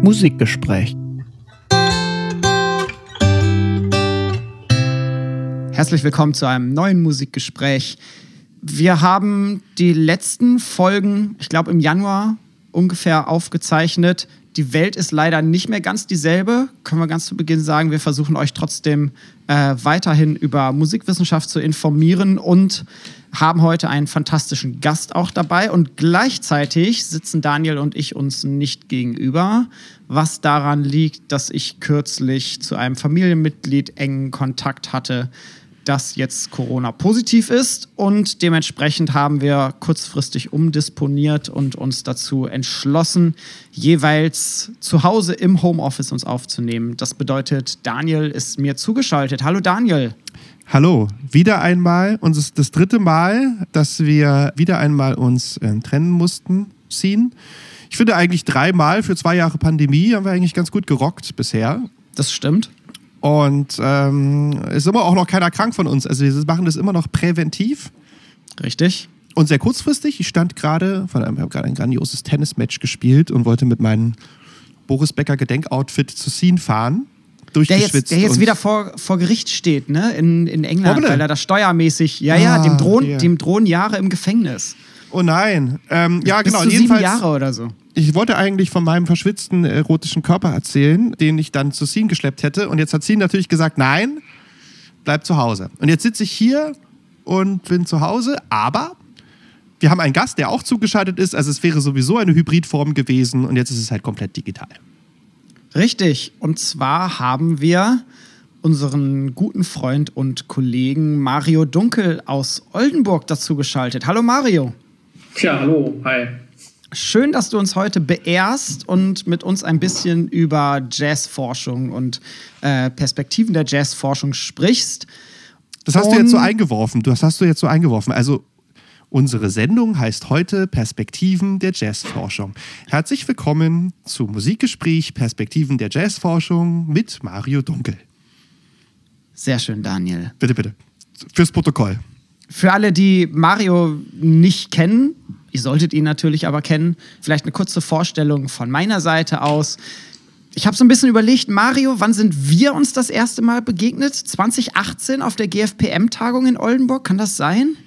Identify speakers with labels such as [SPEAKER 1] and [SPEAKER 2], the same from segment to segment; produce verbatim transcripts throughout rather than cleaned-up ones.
[SPEAKER 1] Musikgespräch. Herzlich willkommen zu einem neuen Musikgespräch. Wir haben die letzten Folgen, ich glaube im Januar ungefähr aufgezeichnet. Die Welt ist leider nicht mehr ganz dieselbe, können wir ganz zu Beginn sagen. Wir versuchen euch trotzdem äh, weiterhin über Musikwissenschaft zu informieren und haben heute einen fantastischen Gast auch dabei. Und gleichzeitig sitzen Daniel und ich uns nicht gegenüber, was daran liegt, dass ich kürzlich zu einem Familienmitglied engen Kontakt hatte, das jetzt Corona-positiv ist, und dementsprechend haben wir kurzfristig umdisponiert und uns dazu entschlossen, jeweils zu Hause im Homeoffice uns aufzunehmen. Das bedeutet, Daniel ist mir zugeschaltet. Hallo Daniel.
[SPEAKER 2] Hallo, wieder einmal. Und es ist das dritte Mal, dass wir wieder einmal uns äh, trennen mussten, ziehen. Ich finde eigentlich dreimal für zwei Jahre Pandemie haben wir eigentlich ganz gut gerockt bisher.
[SPEAKER 1] Das stimmt.
[SPEAKER 2] Und ähm, es ist immer auch noch keiner krank von uns. Also wir machen das immer noch präventiv.
[SPEAKER 1] Richtig.
[SPEAKER 2] Und sehr kurzfristig. Ich stand gerade, von einem, ich habe gerade ein grandioses Tennismatch gespielt und wollte mit meinem Boris Becker Gedenkoutfit zu Scene fahren.
[SPEAKER 1] Der jetzt, der jetzt wieder vor, vor Gericht steht, ne? In, in England,
[SPEAKER 2] Hoppele.
[SPEAKER 1] weil er da steuermäßig, ja,
[SPEAKER 2] Ah,
[SPEAKER 1] ja, dem drohen,
[SPEAKER 2] yeah.
[SPEAKER 1] dem drohen Jahre im Gefängnis.
[SPEAKER 2] Oh nein. Ähm, ja,
[SPEAKER 1] Bis
[SPEAKER 2] genau.
[SPEAKER 1] zu
[SPEAKER 2] Jedenfalls,
[SPEAKER 1] sieben Jahre oder so.
[SPEAKER 2] Ich wollte eigentlich von meinem verschwitzten erotischen Körper erzählen, den ich dann zu Scene geschleppt hätte. Und jetzt hat Scene natürlich gesagt, nein, bleib zu Hause. Und jetzt sitze ich hier und bin zu Hause, aber wir haben einen Gast, der auch zugeschaltet ist. Also es wäre sowieso eine Hybridform gewesen und jetzt ist es halt komplett digital.
[SPEAKER 1] Richtig. Und zwar haben wir unseren guten Freund und Kollegen Mario Dunkel aus Oldenburg dazu geschaltet. Hallo Mario.
[SPEAKER 3] Ja, hallo, hi.
[SPEAKER 1] Schön, dass du uns heute beehrst und mit uns ein bisschen über Jazzforschung und äh, Perspektiven der Jazzforschung sprichst.
[SPEAKER 2] Das hast
[SPEAKER 1] und
[SPEAKER 2] du jetzt so eingeworfen. Das hast du jetzt so eingeworfen. Also unsere Sendung heißt heute Perspektiven der Jazzforschung. Herzlich willkommen zu Musikgespräch Perspektiven der Jazzforschung mit Mario Dunkel.
[SPEAKER 1] Sehr schön, Daniel.
[SPEAKER 2] Bitte, bitte. Fürs Protokoll.
[SPEAKER 1] Für alle, die Mario nicht kennen, ihr solltet ihn natürlich aber kennen, vielleicht eine kurze Vorstellung von meiner Seite aus. Ich habe so ein bisschen überlegt, Mario, wann sind wir uns das erste Mal begegnet? zwanzig achtzehn auf der G F P M-Tagung in Oldenburg, kann das sein?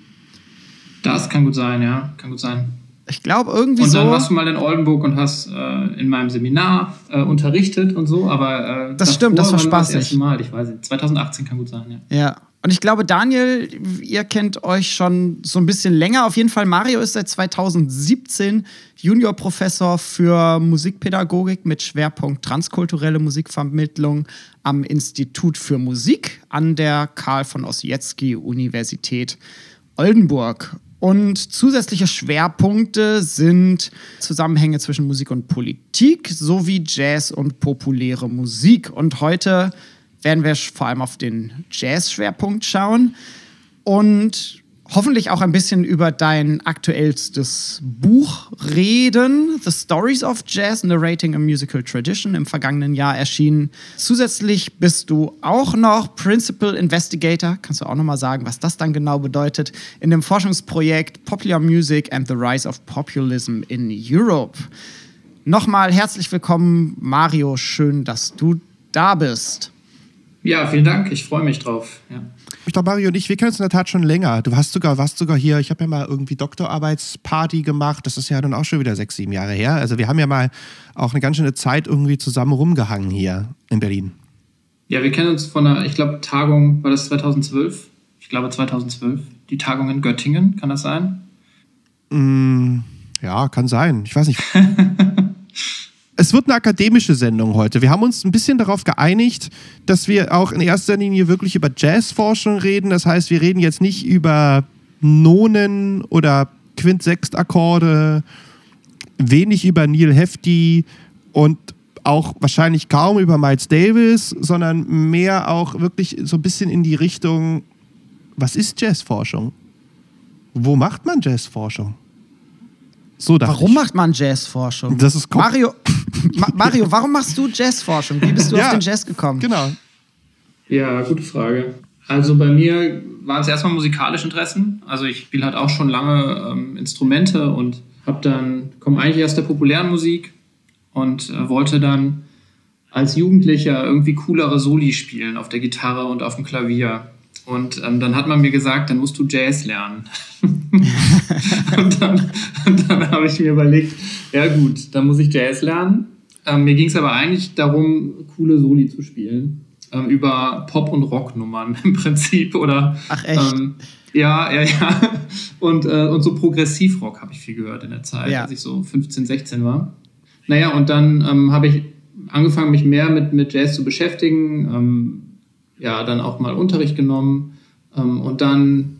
[SPEAKER 3] Das kann gut sein, ja, kann gut sein.
[SPEAKER 1] Ich glaube irgendwie so.
[SPEAKER 3] Und dann so warst du mal in Oldenburg und hast äh, in meinem Seminar äh, unterrichtet und so, aber äh,
[SPEAKER 1] das stimmt, das war spaßig.
[SPEAKER 3] Das erste Mal, ich weiß nicht, zwanzig achtzehn kann gut sein, ja.
[SPEAKER 1] Ja. Und ich glaube, Daniel, ihr kennt euch schon so ein bisschen länger. Auf jeden Fall, Mario ist seit zweitausendsiebzehn Juniorprofessor für Musikpädagogik mit Schwerpunkt transkulturelle Musikvermittlung am Institut für Musik an der Karl von Ossietzky Universität Oldenburg. Und zusätzliche Schwerpunkte sind Zusammenhänge zwischen Musik und Politik sowie Jazz und populäre Musik. Und heute werden wir vor allem auf den Jazz-Schwerpunkt schauen und hoffentlich auch ein bisschen über dein aktuellstes Buch reden. The Stories of Jazz, Narrating a Musical Tradition, im vergangenen Jahr erschienen. Zusätzlich bist du auch noch Principal Investigator. Kannst du auch noch mal sagen, was das dann genau bedeutet? In dem Forschungsprojekt Popular Music and the Rise of Populism in Europe. Nochmal herzlich willkommen, Mario. Schön, dass du da bist.
[SPEAKER 3] Ja, vielen Dank. Ich freue mich drauf. Ja.
[SPEAKER 2] Ich glaube, Mario und ich, wir kennen uns in der Tat schon länger. Du hast sogar, warst sogar hier, ich habe ja mal irgendwie Doktorarbeitsparty gemacht. Das ist ja dann auch schon wieder sechs, sieben Jahre her. Also wir haben ja mal auch eine ganz schöne Zeit irgendwie zusammen rumgehangen hier in Berlin.
[SPEAKER 3] Ja, wir kennen uns von einer, ich glaube, Tagung, war das zweitausendzwölf? Ich glaube zweitausendzwölf. Die Tagung in Göttingen, kann das sein?
[SPEAKER 2] Mm, ja, kann sein. Ich weiß nicht. Es wird eine akademische Sendung heute. Wir haben uns ein bisschen darauf geeinigt, dass wir auch in erster Linie wirklich über Jazzforschung reden. Das heißt, wir reden jetzt nicht über Nonen oder Quint-Sechst-Akkorde, wenig über Neil Hefti und auch wahrscheinlich kaum über Miles Davis, sondern mehr auch wirklich so ein bisschen in die Richtung, was ist Jazzforschung? Wo macht man Jazzforschung? So
[SPEAKER 1] warum ich. macht man Jazzforschung?
[SPEAKER 2] Das ist
[SPEAKER 1] Mario, Ma- Mario, warum machst du Jazzforschung? Wie bist du ja, auf den Jazz gekommen?
[SPEAKER 2] Genau.
[SPEAKER 3] Ja, gute Frage. Also bei mir waren es erstmal musikalische Interessen. Also ich spiele halt auch schon lange ähm, Instrumente und habe dann, komme eigentlich aus der populären Musik und äh, wollte dann als Jugendlicher irgendwie coolere Soli spielen auf der Gitarre und auf dem Klavier. Und ähm, dann hat man mir gesagt, dann musst du Jazz lernen. und dann, und dann habe ich mir überlegt, ja gut, dann muss ich Jazz lernen. Ähm, mir ging es aber eigentlich darum, coole Soli zu spielen. Ähm, über Pop- und Rocknummern im Prinzip. Oder,
[SPEAKER 1] Ach echt?
[SPEAKER 3] Ähm, ja, ja, ja. Und, äh, und so Progressivrock habe ich viel gehört in der Zeit, ja. als ich so fünfzehn, sechzehn war. Naja, und dann ähm, habe ich angefangen, mich mehr mit, mit Jazz zu beschäftigen. Ähm, ja, dann auch mal Unterricht genommen. Ähm, und dann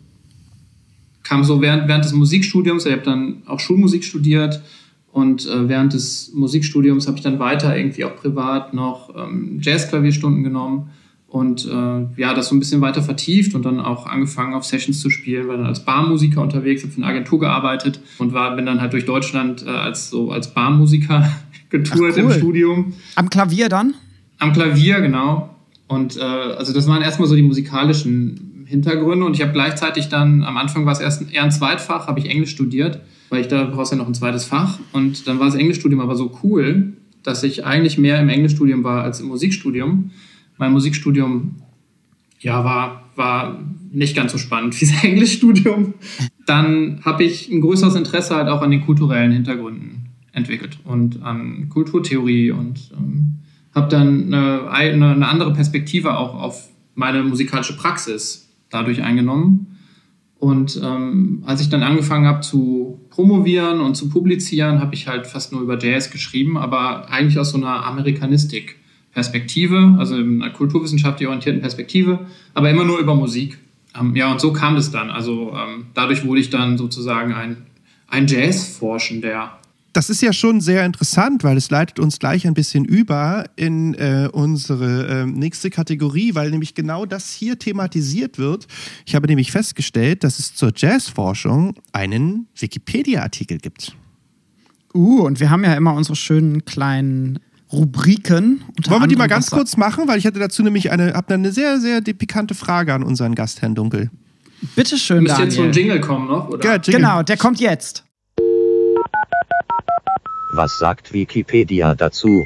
[SPEAKER 3] kam so während, während des Musikstudiums, ich habe dann auch Schulmusik studiert. Und äh, während des Musikstudiums habe ich dann weiter irgendwie auch privat noch ähm, Jazzklavierstunden genommen und äh, ja, das so ein bisschen weiter vertieft und dann auch angefangen auf Sessions zu spielen, war dann als Barmusiker unterwegs, habe für eine Agentur gearbeitet und war, bin dann halt durch Deutschland äh, als, so als Barmusiker getourt. Ach, cool. Im Studium.
[SPEAKER 1] Am Klavier dann?
[SPEAKER 3] Am Klavier, genau. Und äh, also das waren erstmal so die musikalischen Hintergründe und ich habe gleichzeitig dann, am Anfang war es erst eher ein Zweitfach, habe ich Englisch studiert, weil ich da brauchst ja noch ein zweites Fach. Und dann war das Englischstudium aber so cool, dass ich eigentlich mehr im Englischstudium war als im Musikstudium. Mein Musikstudium ja, war, war nicht ganz so spannend wie das Englischstudium. Dann habe ich ein größeres Interesse halt auch an den kulturellen Hintergründen entwickelt und an Kulturtheorie und ähm, habe dann eine, eine, eine andere Perspektive auch auf meine musikalische Praxis dadurch eingenommen. Und ähm, als ich dann angefangen habe zu promovieren und zu publizieren, habe ich halt fast nur über Jazz geschrieben, aber eigentlich aus so einer Amerikanistik-Perspektive, also in einer kulturwissenschaftlich orientierten Perspektive, aber immer nur über Musik. Ähm, ja, und so kam das dann. Also ähm, dadurch wurde ich dann sozusagen ein, ein Jazz-Forschender.
[SPEAKER 2] Das ist ja schon sehr interessant, weil es leitet uns gleich ein bisschen über in äh, unsere äh, nächste Kategorie, weil nämlich genau das hier thematisiert wird. Ich habe nämlich festgestellt, dass es zur Jazzforschung einen Wikipedia-Artikel gibt.
[SPEAKER 1] Uh, und wir haben ja immer unsere schönen kleinen Rubriken.
[SPEAKER 2] Wollen wir die mal ganz kurz machen? Weil ich hatte dazu nämlich eine, hab eine sehr, sehr pikante Frage an unseren Gast, Herrn Dunkel.
[SPEAKER 1] Bitte schön, Daniel.
[SPEAKER 3] Müsste jetzt so ein Jingle kommen noch, oder?
[SPEAKER 1] Ja, Jingle. Genau, der kommt jetzt.
[SPEAKER 4] Was sagt Wikipedia dazu?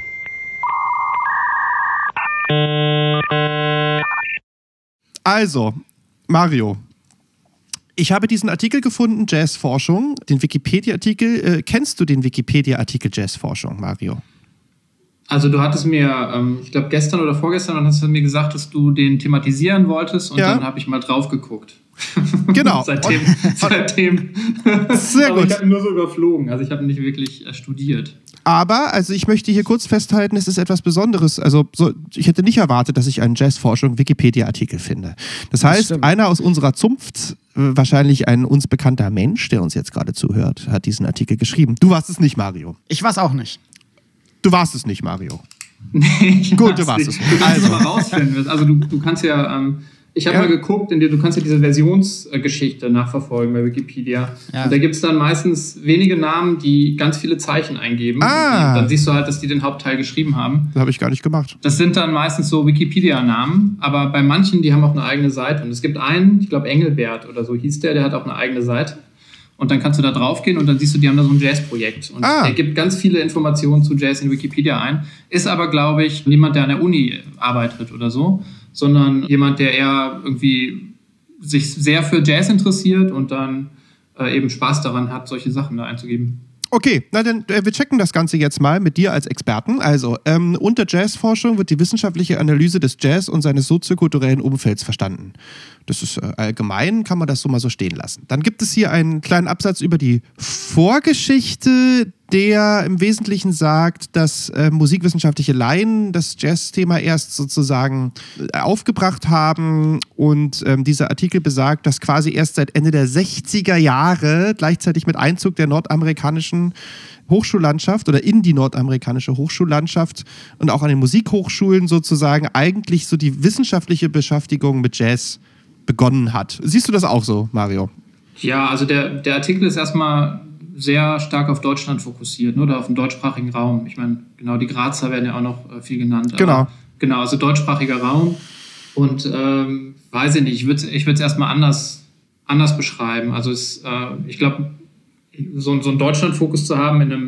[SPEAKER 2] Also, Mario, ich habe diesen Artikel gefunden, Jazzforschung, den Wikipedia-Artikel. Äh, kennst du den Wikipedia-Artikel Jazzforschung, Mario?
[SPEAKER 3] Also du hattest mir, ähm, ich glaube gestern oder vorgestern, dann hast du mir gesagt, dass du den thematisieren wolltest und ja. Dann habe ich mal drauf geguckt.
[SPEAKER 2] Genau.
[SPEAKER 3] seitdem.
[SPEAKER 2] Und,
[SPEAKER 3] seitdem.
[SPEAKER 2] Sehr gut.
[SPEAKER 3] Aber ich habe ihn nur so überflogen, also ich habe ihn nicht wirklich äh, studiert.
[SPEAKER 2] Aber, also ich möchte hier kurz festhalten, es ist etwas Besonderes. Also so, ich hätte nicht erwartet, dass ich einen Jazzforschung-Wikipedia-Artikel finde. Das, das heißt, stimmt. Einer aus unserer Zunft, wahrscheinlich ein uns bekannter Mensch, der uns jetzt gerade zuhört, hat diesen Artikel geschrieben. Du warst es nicht, Mario.
[SPEAKER 1] Ich war es auch nicht.
[SPEAKER 2] Du warst es nicht, Mario.
[SPEAKER 3] Nee, ich
[SPEAKER 2] Gut, du warst nicht.
[SPEAKER 3] es. Du kannst also. es aber rausfinden. Also du, du kannst ja, ähm, ich habe ja. mal geguckt, in der, du kannst ja diese Versionsgeschichte nachverfolgen bei Wikipedia. Ja. Und da gibt es dann meistens wenige Namen, die ganz viele Zeichen eingeben.
[SPEAKER 2] Ah.
[SPEAKER 3] Die, dann siehst du halt, dass die den Hauptteil geschrieben haben.
[SPEAKER 2] Das habe ich gar nicht gemacht.
[SPEAKER 3] Das sind dann meistens so Wikipedia-Namen, aber bei manchen, die haben auch eine eigene Seite. Und es gibt einen, ich glaube Engelbert oder so hieß der, der hat auch eine eigene Seite. Und dann kannst du da drauf gehen und dann siehst du, die haben da so ein Jazz-Projekt. Und ah. der gibt ganz viele Informationen zu Jazz in Wikipedia ein. Ist aber, glaube ich, niemand, der an der Uni arbeitet oder so, sondern jemand, der eher irgendwie sich sehr für Jazz interessiert und dann äh, eben Spaß daran hat, solche Sachen da einzugeben.
[SPEAKER 2] Okay, na dann, äh, wir checken das Ganze jetzt mal mit dir als Experten. Also, ähm, unter Jazzforschung wird die wissenschaftliche Analyse des Jazz und seines soziokulturellen Umfelds verstanden. Das ist äh, allgemein, kann man das so mal so stehen lassen. Dann gibt es hier einen kleinen Absatz über die Vorgeschichte, der im Wesentlichen sagt, dass äh, musikwissenschaftliche Laien das Jazz-Thema erst sozusagen äh, aufgebracht haben. Und ähm, dieser Artikel besagt, dass quasi erst seit Ende der sechziger Jahre, gleichzeitig mit Einzug der nordamerikanischen Hochschullandschaft oder in die nordamerikanische Hochschullandschaft und auch an den Musikhochschulen sozusagen eigentlich so die wissenschaftliche Beschäftigung mit Jazz begonnen hat. Siehst du das auch so, Mario?
[SPEAKER 3] Ja, also der, der Artikel ist erstmal sehr stark auf Deutschland fokussiert, ne, oder auf den deutschsprachigen Raum. Ich meine, genau, die Grazer werden ja auch noch äh, viel genannt.
[SPEAKER 2] Genau.
[SPEAKER 3] Aber, genau, also deutschsprachiger Raum. Und ähm, weiß ich nicht, ich würde ich es erstmal anders, anders beschreiben. Also es, äh, ich glaube, so, so einen Deutschland-Fokus zu haben in einem,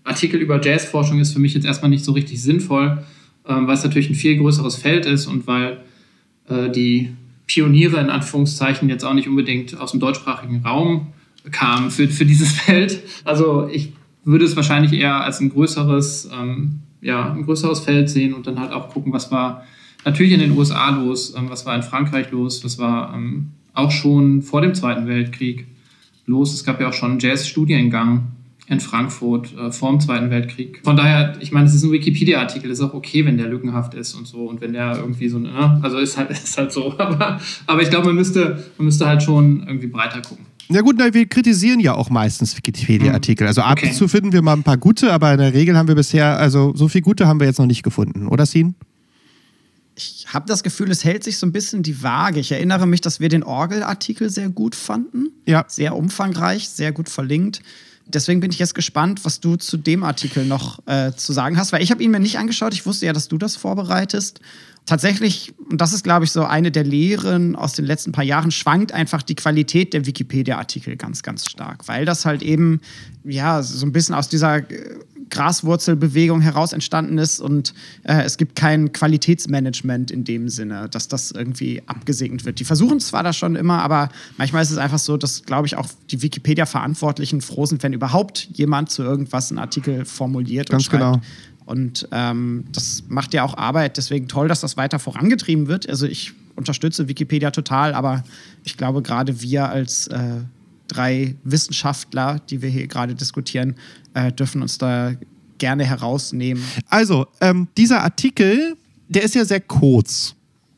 [SPEAKER 3] Artikel über Jazzforschung ist für mich jetzt erstmal nicht so richtig sinnvoll, ähm, weil es natürlich ein viel größeres Feld ist und weil äh, die Pioniere in Anführungszeichen jetzt auch nicht unbedingt aus dem deutschsprachigen Raum kamen für, für dieses Feld. Also ich würde es wahrscheinlich eher als ein größeres, ähm, ja, ein größeres Feld sehen und dann halt auch gucken, was war natürlich in den U S A los, ähm, was war in Frankreich los, was war ähm, auch schon vor dem Zweiten Weltkrieg los. Es gab ja auch schon einen Jazz-Studiengang in Frankfurt äh, vor dem Zweiten Weltkrieg. Von daher, ich meine, es ist ein Wikipedia-Artikel, ist auch okay, wenn der lückenhaft ist und so und wenn der irgendwie so, ne, also ist halt, ist halt so. Aber, aber ich glaube, man müsste, man müsste halt schon irgendwie breiter gucken.
[SPEAKER 2] Na gut, na, wir kritisieren ja auch meistens Wikipedia-Artikel. Also ab
[SPEAKER 3] Okay.
[SPEAKER 2] und zu finden wir mal ein paar gute, aber in der Regel haben wir bisher, also so viel gute haben wir jetzt noch nicht gefunden, oder Sin?
[SPEAKER 1] Ich habe das Gefühl, es hält sich so ein bisschen die Waage. Ich erinnere mich, dass wir den Orgel-Artikel sehr gut fanden.
[SPEAKER 2] Ja.
[SPEAKER 1] Sehr umfangreich, sehr gut verlinkt. Deswegen bin ich jetzt gespannt, was du zu dem Artikel noch äh, zu sagen hast, weil ich habe ihn mir nicht angeschaut. Ich wusste ja, dass du das vorbereitest. Tatsächlich, und das ist, glaube ich, so eine der Lehren aus den letzten paar Jahren, schwankt einfach die Qualität der Wikipedia-Artikel ganz, ganz stark, weil das halt eben, ja, so ein bisschen aus dieser äh, Graswurzelbewegung heraus entstanden ist und äh, es gibt kein Qualitätsmanagement in dem Sinne, dass das irgendwie abgesegnet wird. Die versuchen zwar das schon immer, aber manchmal ist es einfach so, dass, glaube ich, auch die Wikipedia-Verantwortlichen froh sind, wenn überhaupt jemand zu irgendwas einen Artikel formuliert und
[SPEAKER 2] Ganz
[SPEAKER 1] schreibt.
[SPEAKER 2] genau.
[SPEAKER 1] Und ähm, das macht ja auch Arbeit, deswegen toll, dass das weiter vorangetrieben wird. Also ich unterstütze Wikipedia total, aber ich glaube, gerade wir als äh, drei Wissenschaftler, die wir hier gerade diskutieren, äh, dürfen uns da gerne herausnehmen.
[SPEAKER 2] Also, ähm, dieser Artikel, der ist ja sehr kurz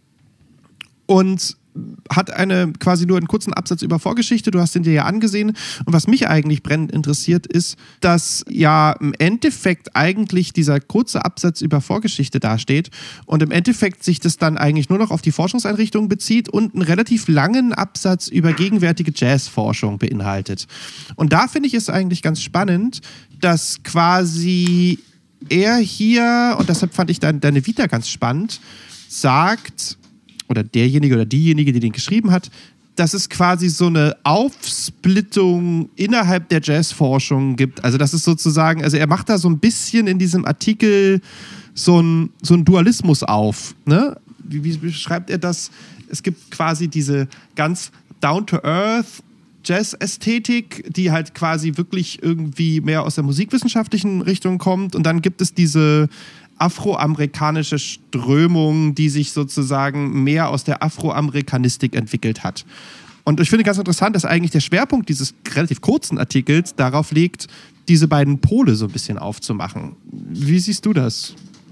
[SPEAKER 2] und hat eine quasi nur einen kurzen Absatz über Vorgeschichte. Du hast den dir ja angesehen. Und was mich eigentlich brennend interessiert, ist, dass ja im Endeffekt eigentlich dieser kurze Absatz über Vorgeschichte dasteht und im Endeffekt sich das dann eigentlich nur noch auf die Forschungseinrichtungen bezieht und einen relativ langen Absatz über gegenwärtige Jazzforschung beinhaltet. Und da finde ich es eigentlich ganz spannend, dass quasi er hier, und deshalb fand ich deine, deine Vita ganz spannend, sagt, oder derjenige oder diejenige, die den geschrieben hat, dass es quasi so eine Aufsplittung innerhalb der Jazzforschung gibt. Also das ist sozusagen, also er macht da so ein bisschen in diesem Artikel so ein, so ein Dualismus auf. Ne? Wie, wie beschreibt er das? Es gibt quasi diese ganz down-to-earth Jazz-Ästhetik, die halt quasi wirklich irgendwie mehr aus der musikwissenschaftlichen Richtung kommt. Und dann gibt es diese afroamerikanische Strömung, die sich sozusagen mehr aus der Afroamerikanistik entwickelt hat. Und ich finde ganz interessant, dass eigentlich der Schwerpunkt dieses relativ kurzen Artikels darauf liegt, diese beiden Pole so ein bisschen aufzumachen. Wie siehst du das?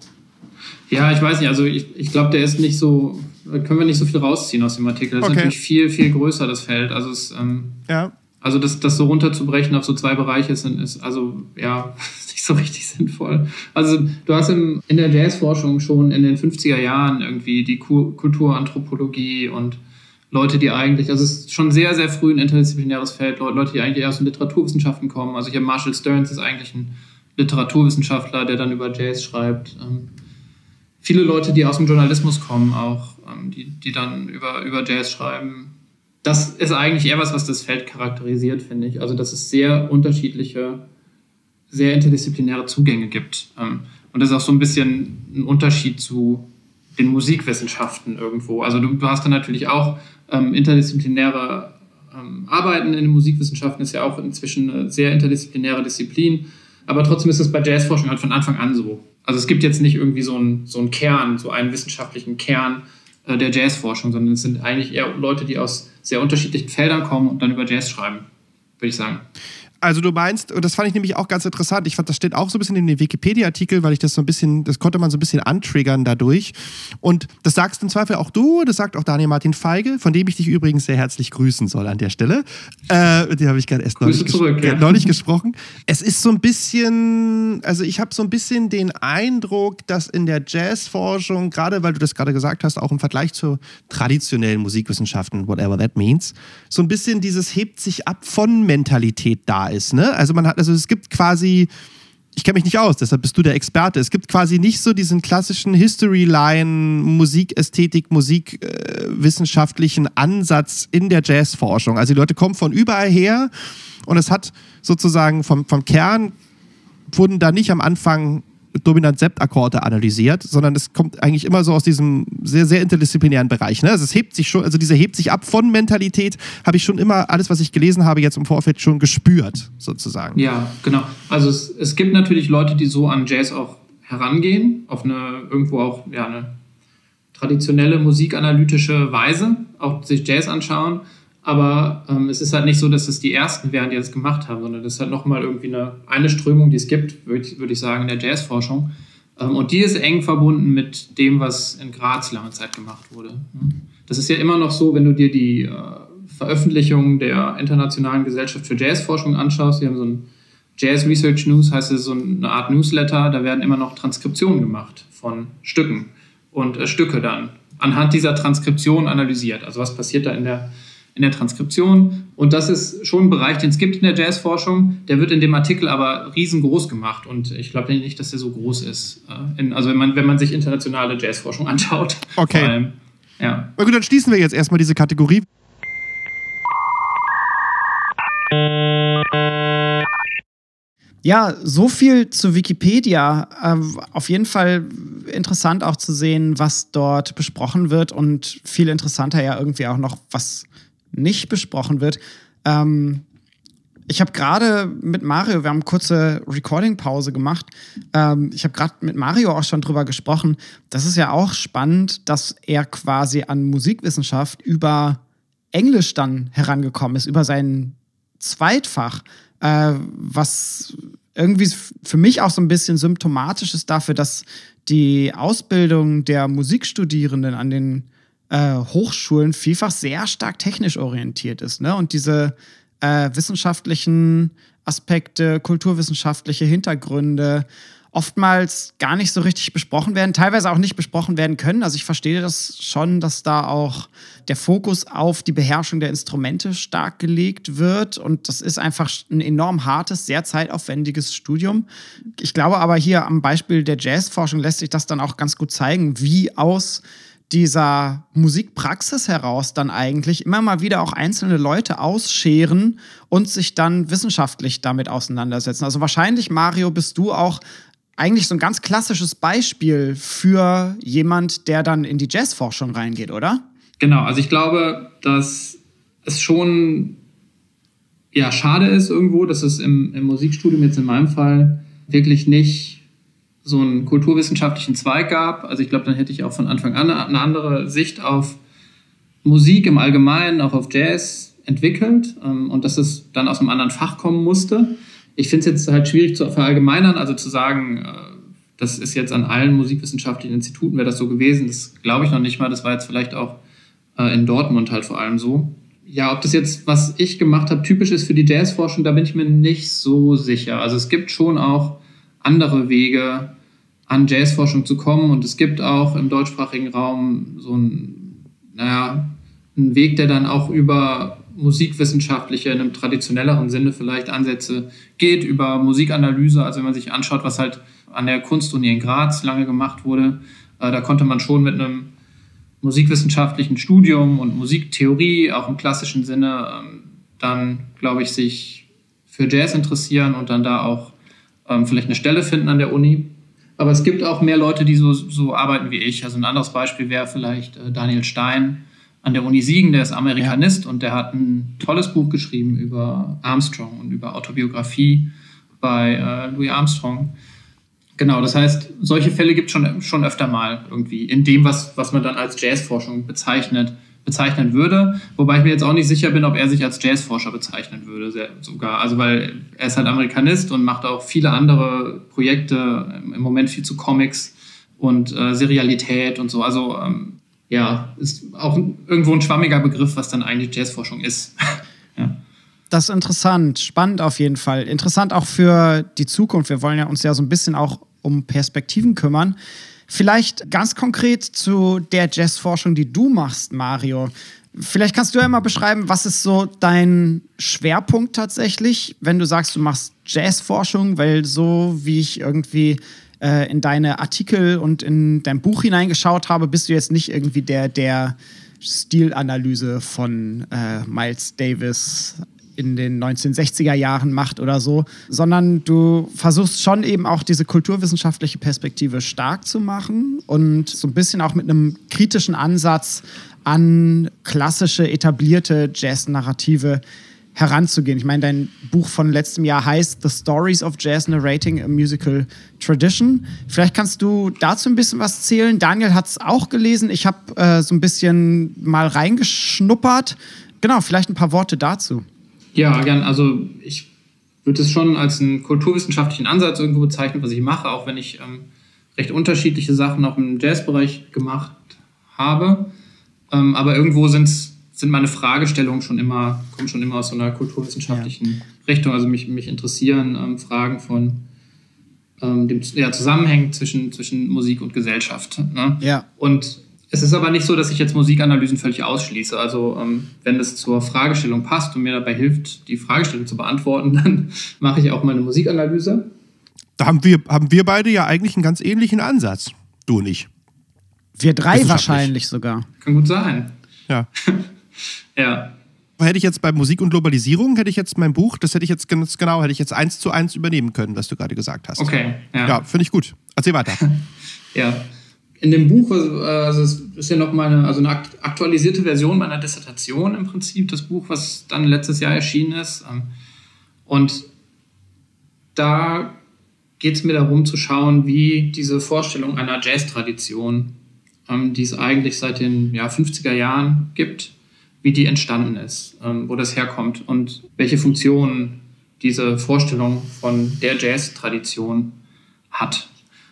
[SPEAKER 3] Ja, ich weiß nicht, also ich, ich glaube, der ist nicht so, da können wir nicht so viel rausziehen aus dem Artikel. Das
[SPEAKER 2] Okay.
[SPEAKER 3] ist natürlich viel, viel größer, das Feld. Also es, ähm,
[SPEAKER 2] Ja.
[SPEAKER 3] Also das, das so runterzubrechen auf so zwei Bereiche ist, ist also ja nicht so richtig sinnvoll. Also du hast im, in der Jazzforschung schon in den fünfziger Jahren irgendwie die Kulturanthropologie und Leute, die eigentlich, also es ist schon sehr, sehr früh ein interdisziplinäres Feld, Leute, die eigentlich eher aus den Literaturwissenschaften kommen. Also hier Marshall Stearns ist eigentlich ein Literaturwissenschaftler, der dann über Jazz schreibt. Ähm, viele Leute, die aus dem Journalismus kommen auch, ähm, die, die dann über, über Jazz schreiben. Das ist eigentlich eher was, was das Feld charakterisiert, finde ich. Also, dass es sehr unterschiedliche, sehr interdisziplinäre Zugänge gibt. Und das ist auch so ein bisschen ein Unterschied zu den Musikwissenschaften irgendwo. Also, du, du hast dann natürlich auch ähm, interdisziplinäre ähm, Arbeiten in den Musikwissenschaften, ist ja auch inzwischen eine sehr interdisziplinäre Disziplin. Aber trotzdem ist es bei Jazzforschung halt von Anfang an so. Also, es gibt jetzt nicht irgendwie so einen, so einen Kern, so einen wissenschaftlichen Kern äh, der Jazzforschung, sondern es sind eigentlich eher Leute, die aus sehr unterschiedlichen Feldern kommen und dann über Jazz schreiben, würde ich sagen.
[SPEAKER 2] Also du meinst, und das fand ich nämlich auch ganz interessant, ich fand, das steht auch so ein bisschen in dem Wikipedia-Artikel, weil ich das so ein bisschen, das konnte man so ein bisschen antriggern dadurch. Und das sagst im Zweifel auch du, das sagt auch Daniel Martin Feige, von dem ich dich übrigens sehr herzlich grüßen soll an der Stelle. Äh, mit dem habe ich gerade erst neulich,
[SPEAKER 3] zurück,
[SPEAKER 2] ges-
[SPEAKER 3] ja.
[SPEAKER 2] neulich gesprochen. Es ist so ein bisschen, also ich habe so ein bisschen den Eindruck, dass in der Jazzforschung, gerade weil du das gerade gesagt hast, auch im Vergleich zu traditionellen Musikwissenschaften, whatever that means, so ein bisschen dieses hebt sich ab von Mentalität da ist. Ne? Also man hat, also es gibt quasi, ich kenne mich nicht aus, deshalb bist du der Experte. Es gibt quasi nicht so diesen klassischen History-Line, Musikästhetik, musikwissenschaftlichen Ansatz in der Jazzforschung. Also die Leute kommen von überall her und es hat sozusagen vom, vom Kern wurden da nicht am Anfang Dominant-Sept-Akkorde analysiert, sondern es kommt eigentlich immer so aus diesem sehr, sehr interdisziplinären Bereich. Ne? Also es hebt sich schon, also diese hebt sich ab von Mentalität, habe ich schon immer, alles, was ich gelesen habe, jetzt im Vorfeld schon gespürt, sozusagen.
[SPEAKER 3] Ja, genau. Also es, es gibt natürlich Leute, die so an Jazz auch herangehen, auf eine, irgendwo auch, ja, eine traditionelle musikanalytische Weise, auch sich Jazz anschauen. Aber ähm, es ist halt nicht so, dass es die Ersten wären, die das gemacht haben, sondern das ist halt nochmal irgendwie eine, eine Strömung, die es gibt, würde würd ich sagen, in der Jazzforschung. Ähm, und die ist eng verbunden mit dem, was in Graz lange Zeit gemacht wurde. Das ist ja immer noch so, wenn du dir die äh, Veröffentlichungen der Internationalen Gesellschaft für Jazzforschung anschaust, die haben so ein Jazz Research News, heißt es so eine Art Newsletter, da werden immer noch Transkriptionen gemacht von Stücken und äh, Stücke dann anhand dieser Transkription analysiert. Also was passiert da in der in der Transkription. Und das ist schon ein Bereich, den es gibt in der Jazzforschung. Der wird in dem Artikel aber riesengroß gemacht. Und ich glaube nicht, dass der so groß ist. In, also wenn man, wenn man sich internationale Jazzforschung anschaut.
[SPEAKER 2] Okay.
[SPEAKER 3] Vor allem, ja.
[SPEAKER 2] Na gut, dann schließen wir jetzt erstmal diese Kategorie.
[SPEAKER 1] Ja, so viel zu Wikipedia. Ähm, auf jeden Fall interessant auch zu sehen, was dort besprochen wird und viel interessanter ja irgendwie auch noch, was nicht besprochen wird. Ähm, ich habe gerade mit Mario, wir haben eine kurze Recording-Pause gemacht, ähm, ich habe gerade mit Mario auch schon drüber gesprochen. Das ist ja auch spannend, dass er quasi an Musikwissenschaft über Englisch dann herangekommen ist, über sein Zweitfach, äh, was irgendwie für mich auch so ein bisschen symptomatisch ist dafür, dass die Ausbildung der Musikstudierenden an den äh, Hochschulen vielfach sehr stark technisch orientiert ist, ne? Und diese äh, wissenschaftlichen Aspekte, kulturwissenschaftliche Hintergründe oftmals gar nicht so richtig besprochen werden, teilweise auch nicht besprochen werden können. Also ich verstehe das schon, dass da auch der Fokus auf die Beherrschung der Instrumente stark gelegt wird. Und das ist einfach ein enorm hartes, sehr zeitaufwendiges Studium. Ich glaube aber hier am Beispiel der Jazzforschung lässt sich das dann auch ganz gut zeigen, wie aus dieser Musikpraxis heraus dann eigentlich immer mal wieder auch einzelne Leute ausscheren und sich dann wissenschaftlich damit auseinandersetzen. Also wahrscheinlich, Mario, bist du auch eigentlich so ein ganz klassisches Beispiel für jemand, der dann in die Jazzforschung reingeht, oder?
[SPEAKER 3] Genau, also ich glaube, dass es schon ja, schade ist irgendwo, dass es im, im Musikstudium jetzt in meinem Fall wirklich nicht so einen kulturwissenschaftlichen Zweig gab. Also ich glaube, dann hätte ich auch von Anfang an eine andere Sicht auf Musik im Allgemeinen, auch auf Jazz entwickelt und dass es dann aus einem anderen Fach kommen musste. Ich finde es jetzt halt schwierig zu verallgemeinern, also zu sagen, das ist jetzt an allen musikwissenschaftlichen Instituten, wäre das so gewesen, das glaube ich noch nicht mal, das war jetzt vielleicht auch in Dortmund halt vor allem so. Ja, ob das jetzt, was ich gemacht habe, typisch ist für die Jazzforschung, da bin ich mir nicht so sicher. Also es gibt schon auch andere Wege, an Jazzforschung zu kommen und es gibt auch im deutschsprachigen Raum so einen, naja, einen Weg, der dann auch über musikwissenschaftliche, in einem traditionelleren Sinne vielleicht Ansätze geht, über Musikanalyse. Also wenn man sich anschaut, was halt an der Kunstuni in Graz lange gemacht wurde, äh, da konnte man schon mit einem musikwissenschaftlichen Studium und Musiktheorie, auch im klassischen Sinne, ähm, dann, glaube ich, sich für Jazz interessieren und dann da auch ähm, vielleicht eine Stelle finden an der Uni. Aber es gibt auch mehr Leute, die so, so arbeiten wie ich. Also ein anderes Beispiel wäre vielleicht äh, Daniel Stein an der Uni Siegen, der ist Amerikanist, ja, und der hat ein tolles Buch geschrieben über Armstrong und über Autobiografie bei äh, Louis Armstrong. Genau, das heißt, solche Fälle gibt es schon, schon öfter mal irgendwie in dem, was, was man dann als Jazzforschung bezeichnet, bezeichnen würde. Wobei ich mir jetzt auch nicht sicher bin, ob er sich als Jazzforscher bezeichnen würde, sehr, sogar. Also weil er ist halt Amerikanist und macht auch viele andere Projekte, im Moment viel zu Comics und äh, Serialität und so. Also ähm, ja, ist auch irgendwo ein schwammiger Begriff, was dann eigentlich Jazzforschung ist. Ja.
[SPEAKER 1] Das ist interessant, spannend auf jeden Fall. Interessant auch für die Zukunft. Wir wollen ja uns ja so ein bisschen auch um Perspektiven kümmern. Vielleicht ganz konkret zu der Jazzforschung, die du machst, Mario. Vielleicht kannst du ja mal beschreiben, was ist so dein Schwerpunkt tatsächlich, wenn du sagst, du machst Jazzforschung, weil so wie ich irgendwie äh, in deine Artikel und in dein Buch hineingeschaut habe, bist du jetzt nicht irgendwie der, der Stilanalyse von äh, Miles Davis in den neunzehnhundertsechziger Jahren macht oder so, sondern du versuchst schon eben auch diese kulturwissenschaftliche Perspektive stark zu machen und so ein bisschen auch mit einem kritischen Ansatz an klassische, etablierte Jazz-Narrative heranzugehen. Ich meine, dein Buch von letztem Jahr heißt The Stories of Jazz Narrating a Musical Tradition. Vielleicht kannst du dazu ein bisschen was zählen. Daniel hat es auch gelesen. Ich habe äh, so ein bisschen mal reingeschnuppert. Genau, vielleicht ein paar Worte dazu.
[SPEAKER 3] Ja, gern. Also ich würde es schon als einen kulturwissenschaftlichen Ansatz irgendwo bezeichnen, was ich mache, auch wenn ich ähm, recht unterschiedliche Sachen auch im Jazzbereich gemacht habe. Ähm, aber irgendwo sind's sind meine Fragestellungen schon immer, kommen schon immer aus so einer kulturwissenschaftlichen ja. Richtung. Also mich, mich interessieren ähm, Fragen von ähm, dem ja, Zusammenhängen zwischen, zwischen Musik und Gesellschaft. Ne?
[SPEAKER 1] Ja.
[SPEAKER 3] Und es ist aber nicht so, dass ich jetzt Musikanalysen völlig ausschließe. Also ähm, wenn es zur Fragestellung passt und mir dabei hilft, die Fragestellung zu beantworten, dann mache ich auch mal eine Musikanalyse.
[SPEAKER 2] Da haben wir, haben wir beide ja eigentlich einen ganz ähnlichen Ansatz. Du und ich.
[SPEAKER 1] Wir drei wahrscheinlich sogar.
[SPEAKER 3] Kann gut sein.
[SPEAKER 2] Ja.
[SPEAKER 3] Ja.
[SPEAKER 2] Hätte ich jetzt bei Musik und Globalisierung, hätte ich jetzt mein Buch, das hätte ich jetzt ganz genau, hätte ich jetzt eins zu eins übernehmen können, was du gerade gesagt hast.
[SPEAKER 3] Okay, ja.
[SPEAKER 2] Ja, finde ich gut. Erzähl weiter.
[SPEAKER 3] Ja. In dem Buch, also es ist ja noch meine, also eine aktualisierte Version meiner Dissertation im Prinzip, das Buch, was dann letztes Jahr erschienen ist. Und da geht es mir darum zu schauen, wie diese Vorstellung einer Jazz-Tradition, die es eigentlich seit den ja, fünfziger Jahren gibt, wie die entstanden ist, ähm, wo das herkommt und welche Funktionen diese Vorstellung von der Jazz-Tradition hat.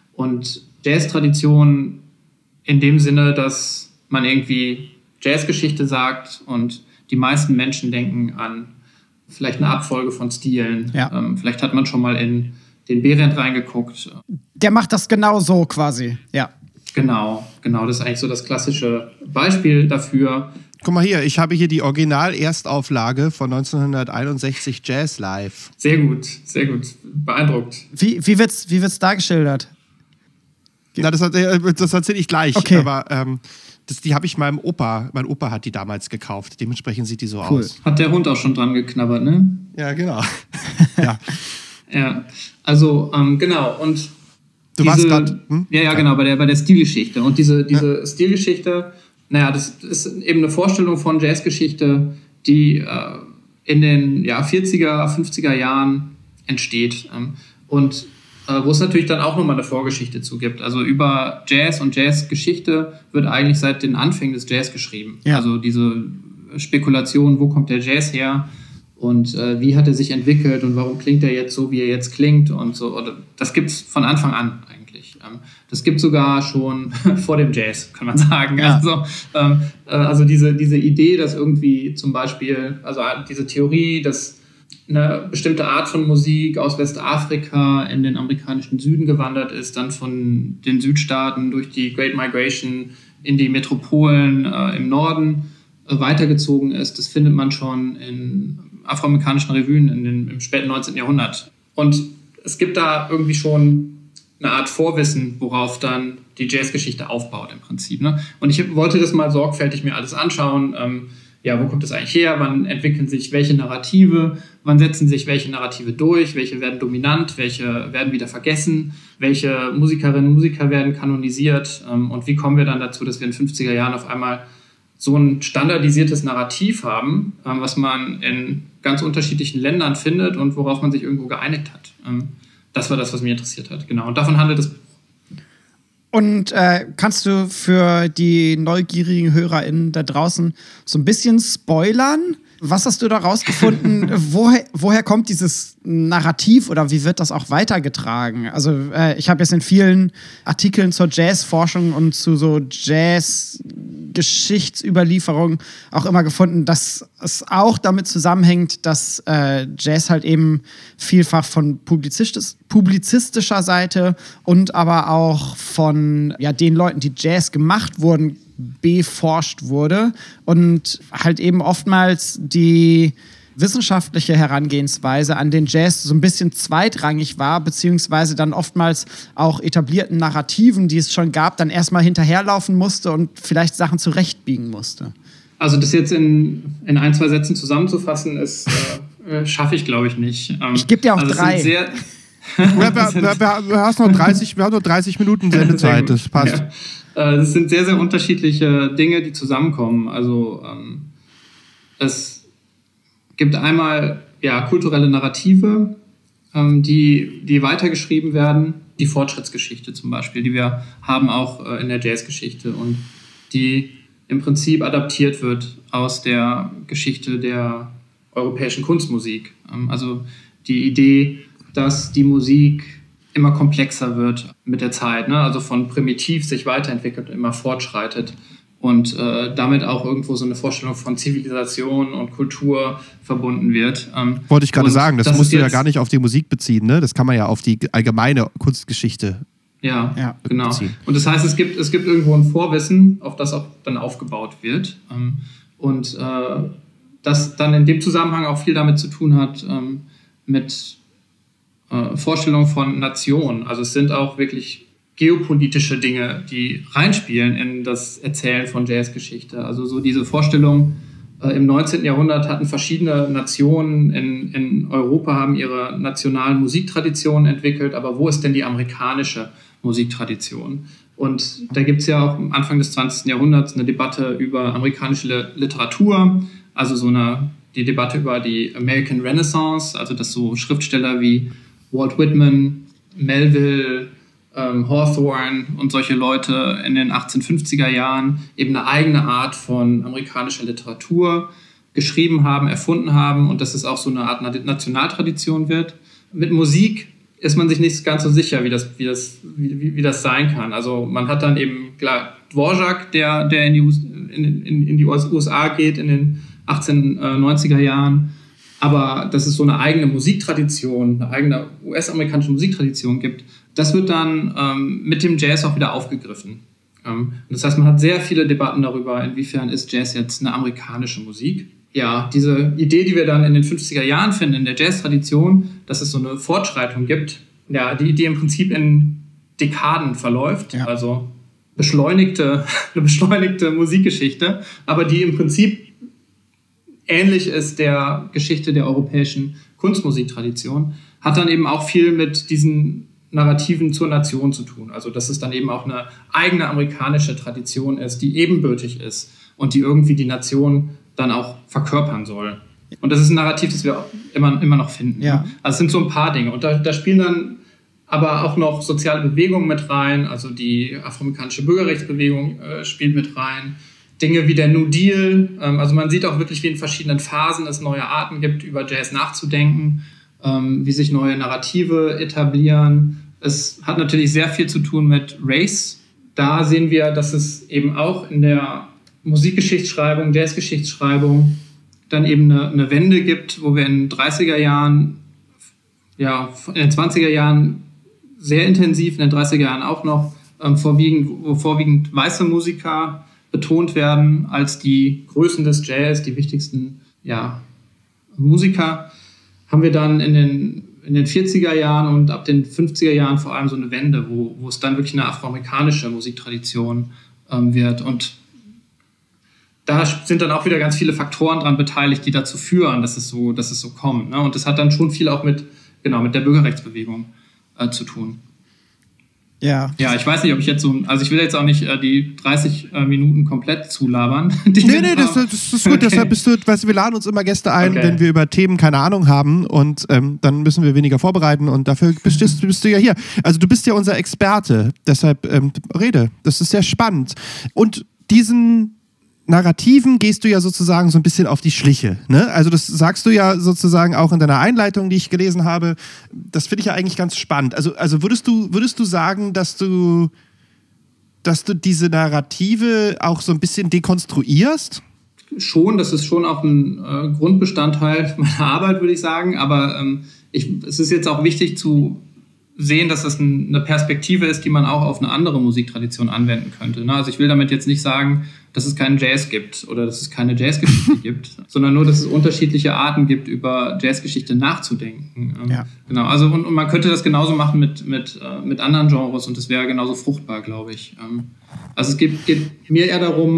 [SPEAKER 3] Und Jazz-Tradition in dem Sinne, dass man irgendwie Jazzgeschichte sagt und die meisten Menschen denken an vielleicht eine Abfolge von Stilen.
[SPEAKER 1] Ja.
[SPEAKER 3] Ähm, vielleicht hat man schon mal in den Behrendt reingeguckt.
[SPEAKER 1] Der macht das genau so quasi, ja.
[SPEAKER 3] Genau, genau. Das ist eigentlich so das klassische Beispiel dafür.
[SPEAKER 2] Guck mal hier, ich habe hier die Original-Erstauflage von neunzehnhunderteinundsechzig Jazz Live.
[SPEAKER 3] Sehr gut, sehr gut. Beeindruckt.
[SPEAKER 1] Wie, wie wird es wie wird's da geschildert?
[SPEAKER 2] Na, das, das erzähle ich gleich.
[SPEAKER 1] Okay.
[SPEAKER 2] Aber ähm, das, die habe ich meinem Opa, mein Opa hat die damals gekauft. Dementsprechend sieht die so
[SPEAKER 1] Cool.
[SPEAKER 2] aus.
[SPEAKER 3] Hat der Hund auch schon dran geknabbert, ne?
[SPEAKER 2] Ja, genau. ja.
[SPEAKER 3] Ja, also ähm, genau. Und
[SPEAKER 2] du
[SPEAKER 3] diese,
[SPEAKER 2] warst gerade... Hm?
[SPEAKER 3] Ja, ja, genau, bei der, bei der Stilgeschichte. Und diese, diese ja. Stilgeschichte... Naja, das ist eben eine Vorstellung von Jazzgeschichte, die äh, in den ja, vierziger, fünfziger Jahren entsteht. Ähm, und äh, wo es natürlich dann auch nochmal eine Vorgeschichte zu gibt. Also über Jazz und Jazzgeschichte wird eigentlich seit den Anfängen des Jazz geschrieben.
[SPEAKER 1] Ja.
[SPEAKER 3] Also diese Spekulation, wo kommt der Jazz her und äh, wie hat er sich entwickelt und warum klingt er jetzt so, wie er jetzt klingt und so. Oder, das gibt es von Anfang an eigentlich. Ähm, das gibt es sogar schon vor dem Jazz, kann man sagen.
[SPEAKER 1] Ja.
[SPEAKER 3] Also, ähm, äh, also diese, diese Idee, dass irgendwie zum Beispiel, also diese Theorie, dass eine bestimmte Art von Musik aus Westafrika in den amerikanischen Süden gewandert ist, dann von den Südstaaten durch die Great Migration in die Metropolen äh, im Norden äh, weitergezogen ist. Das findet man schon in afroamerikanischen Revuen in den, im späten neunzehnten Jahrhundert. Und es gibt da irgendwie schon eine Art Vorwissen, worauf dann die Jazzgeschichte aufbaut im Prinzip. Ne? Und ich wollte das mal sorgfältig mir alles anschauen. Ähm, ja, wo kommt das eigentlich her? Wann entwickeln sich welche Narrative? Wann setzen sich welche Narrative durch? Welche werden dominant? Welche werden wieder vergessen? Welche Musikerinnen und Musiker werden kanonisiert? Ähm, und wie kommen wir dann dazu, dass wir in den fünfziger Jahren auf einmal so ein standardisiertes Narrativ haben, ähm, was man in ganz unterschiedlichen Ländern findet und worauf man sich irgendwo geeinigt hat? Ähm, das war das, was mich interessiert hat. Genau. Und davon handelt es.
[SPEAKER 1] Und äh, kannst du für die neugierigen HörerInnen da draußen so ein bisschen spoilern? Was hast du da rausgefunden? woher, woher kommt dieses Narrativ oder wie wird das auch weitergetragen? Also äh, ich habe jetzt in vielen Artikeln zur Jazzforschung und zu so Jazz-Geschichtsüberlieferung auch immer gefunden, dass es auch damit zusammenhängt, dass äh, Jazz halt eben vielfach von publizistisch, publizistischer Seite und aber auch von ja, den Leuten, die Jazz gemacht wurden, beforscht wurde und halt eben oftmals die wissenschaftliche Herangehensweise an den Jazz so ein bisschen zweitrangig war, beziehungsweise dann oftmals auch etablierten Narrativen, die es schon gab, dann erstmal hinterherlaufen musste und vielleicht Sachen zurechtbiegen musste.
[SPEAKER 3] Also das jetzt in, in ein, zwei Sätzen zusammenzufassen, ist, äh, äh, schaffe ich, glaube ich, nicht. Ähm,
[SPEAKER 1] ich gebe dir auch
[SPEAKER 3] also
[SPEAKER 1] drei.
[SPEAKER 3] Sehr
[SPEAKER 2] wir, wir, wir, wir, hast noch dreißig, wir haben noch dreißig Minuten Sendezeit, das passt.
[SPEAKER 3] Ja. Äh, das sind sehr, sehr unterschiedliche Dinge, die zusammenkommen. Also ähm, es gibt einmal ja, kulturelle Narrative, ähm, die, die weitergeschrieben werden. Die Fortschrittsgeschichte zum Beispiel, die wir haben auch äh, in der Jazzgeschichte und die im Prinzip adaptiert wird aus der Geschichte der europäischen Kunstmusik. Ähm, also die Idee, dass die Musik immer komplexer wird mit der Zeit, ne? Also von primitiv sich weiterentwickelt und immer fortschreitet und äh, damit auch irgendwo so eine Vorstellung von Zivilisation und Kultur verbunden wird. Ähm,
[SPEAKER 2] Wollte ich gerade sagen, das, das musst du ja gar nicht auf die Musik beziehen, ne? Das kann man ja auf die allgemeine Kunstgeschichte
[SPEAKER 3] Ja,
[SPEAKER 2] ja,
[SPEAKER 3] genau.
[SPEAKER 2] beziehen.
[SPEAKER 3] Und das heißt, es gibt, es gibt irgendwo ein Vorwissen, auf das auch dann aufgebaut wird. Ähm, und äh, das dann in dem Zusammenhang auch viel damit zu tun hat, ähm, mit äh, Vorstellungen von Nationen. Also es sind auch wirklich geopolitische Dinge, die reinspielen in das Erzählen von Jazzgeschichte. Also so diese Vorstellung, äh, im neunzehnten Jahrhundert hatten verschiedene Nationen in, in Europa, haben ihre nationalen Musiktraditionen entwickelt, aber wo ist denn die amerikanische Musiktradition? Und da gibt es ja auch am Anfang des zwanzigsten Jahrhunderts eine Debatte über amerikanische Literatur, also so eine, die Debatte über die American Renaissance, also dass so Schriftsteller wie Walt Whitman, Melville, ähm, Hawthorne und solche Leute in den achtzehnhundertfünfziger Jahren eben eine eigene Art von amerikanischer Literatur geschrieben haben, erfunden haben und dass es auch so eine Art Nationaltradition wird. Mit Musik ist man sich nicht ganz so sicher, wie das, wie das, wie, wie das sein kann. Also man hat dann eben, klar, Dvorak, der, der in, die, in, in, in die U S A geht in den achtzehnhundertneunziger Jahren, aber dass es so eine eigene Musiktradition, eine eigene U S-amerikanische Musiktradition gibt, das wird dann ähm, mit dem Jazz auch wieder aufgegriffen. Ähm, das heißt, man hat sehr viele Debatten darüber, inwiefern ist Jazz jetzt eine amerikanische Musik. Ja, diese Idee, die wir dann in den fünfziger Jahren finden, in der Jazz-Tradition, dass es so eine Fortschreitung gibt, ja, die, die im Prinzip in Dekaden verläuft, ja. Also beschleunigte, eine beschleunigte Musikgeschichte, aber die im Prinzip ähnlich ist der Geschichte der europäischen Kunstmusiktradition, hat dann eben auch viel mit diesen Narrativen zur Nation zu tun. Also dass es dann eben auch eine eigene amerikanische Tradition ist, die ebenbürtig ist und die irgendwie die Nation dann auch verkörpern soll. Und das ist ein Narrativ, das wir immer, immer noch finden.
[SPEAKER 1] Ja.
[SPEAKER 3] Also es sind so ein paar Dinge. Und da, da spielen dann aber auch noch soziale Bewegungen mit rein. Also die afroamerikanische Bürgerrechtsbewegung äh, spielt mit rein. Dinge wie der New Deal. Ähm, also man sieht auch wirklich, wie in verschiedenen Phasen es neue Arten gibt, über Jazz nachzudenken, ähm, wie sich neue Narrative etablieren. Es hat natürlich sehr viel zu tun mit Race. Da sehen wir, dass es eben auch in der Musikgeschichtsschreibung, Jazzgeschichtsschreibung dann eben eine, eine Wende gibt, wo wir in den dreißiger Jahren, ja, in den zwanziger Jahren sehr intensiv, in den dreißiger Jahren auch noch, ähm, vorwiegend, wo vorwiegend weiße Musiker betont werden als die Größen des Jazz, die wichtigsten ja, Musiker, haben wir dann in den, in den vierziger Jahren und ab den fünfziger Jahren vor allem so eine Wende, wo, wo es dann wirklich eine afroamerikanische Musiktradition ähm, wird. Und da sind dann auch wieder ganz viele Faktoren dran beteiligt, die dazu führen, dass es so, dass es so kommt. Ne? Und das hat dann schon viel auch mit, genau, mit der Bürgerrechtsbewegung äh, zu tun.
[SPEAKER 1] Ja.
[SPEAKER 3] Ja, ich weiß nicht, ob ich jetzt so, also ich will jetzt auch nicht äh, die dreißig äh, Minuten komplett zulabern.
[SPEAKER 2] Nee, nee, das, das ist gut, okay. Deshalb bist du, weißt du, wir laden uns immer Gäste ein, okay. wenn wir über Themen keine Ahnung haben und ähm, dann müssen wir weniger vorbereiten und dafür bist, bist du ja hier. Also du bist ja unser Experte, deshalb ähm, rede, das ist sehr spannend. Und diesen Narrativen gehst du ja sozusagen so ein bisschen auf die Schliche, ne? Also das sagst du ja sozusagen auch in deiner Einleitung, die ich gelesen habe. Das finde ich ja eigentlich ganz spannend. Also, also würdest du, würdest du sagen, dass du, dass du diese Narrative auch so ein bisschen dekonstruierst?
[SPEAKER 3] Schon, das ist schon auch ein äh, Grundbestandteil meiner Arbeit, würde ich sagen. Aber ähm, ich, es ist jetzt auch wichtig zu sehen, dass das ein, eine Perspektive ist, die man auch auf eine andere Musiktradition anwenden könnte. Ne? Also ich will damit jetzt nicht sagen, dass es keinen Jazz gibt oder dass es keine Jazzgeschichte gibt, sondern nur, dass es unterschiedliche Arten gibt, über Jazzgeschichte nachzudenken.
[SPEAKER 1] Ja.
[SPEAKER 3] Genau, also und, und man könnte das genauso machen mit, mit, äh, mit anderen Genres und das wäre genauso fruchtbar, glaube ich. Ähm, also es geht, geht mir eher darum,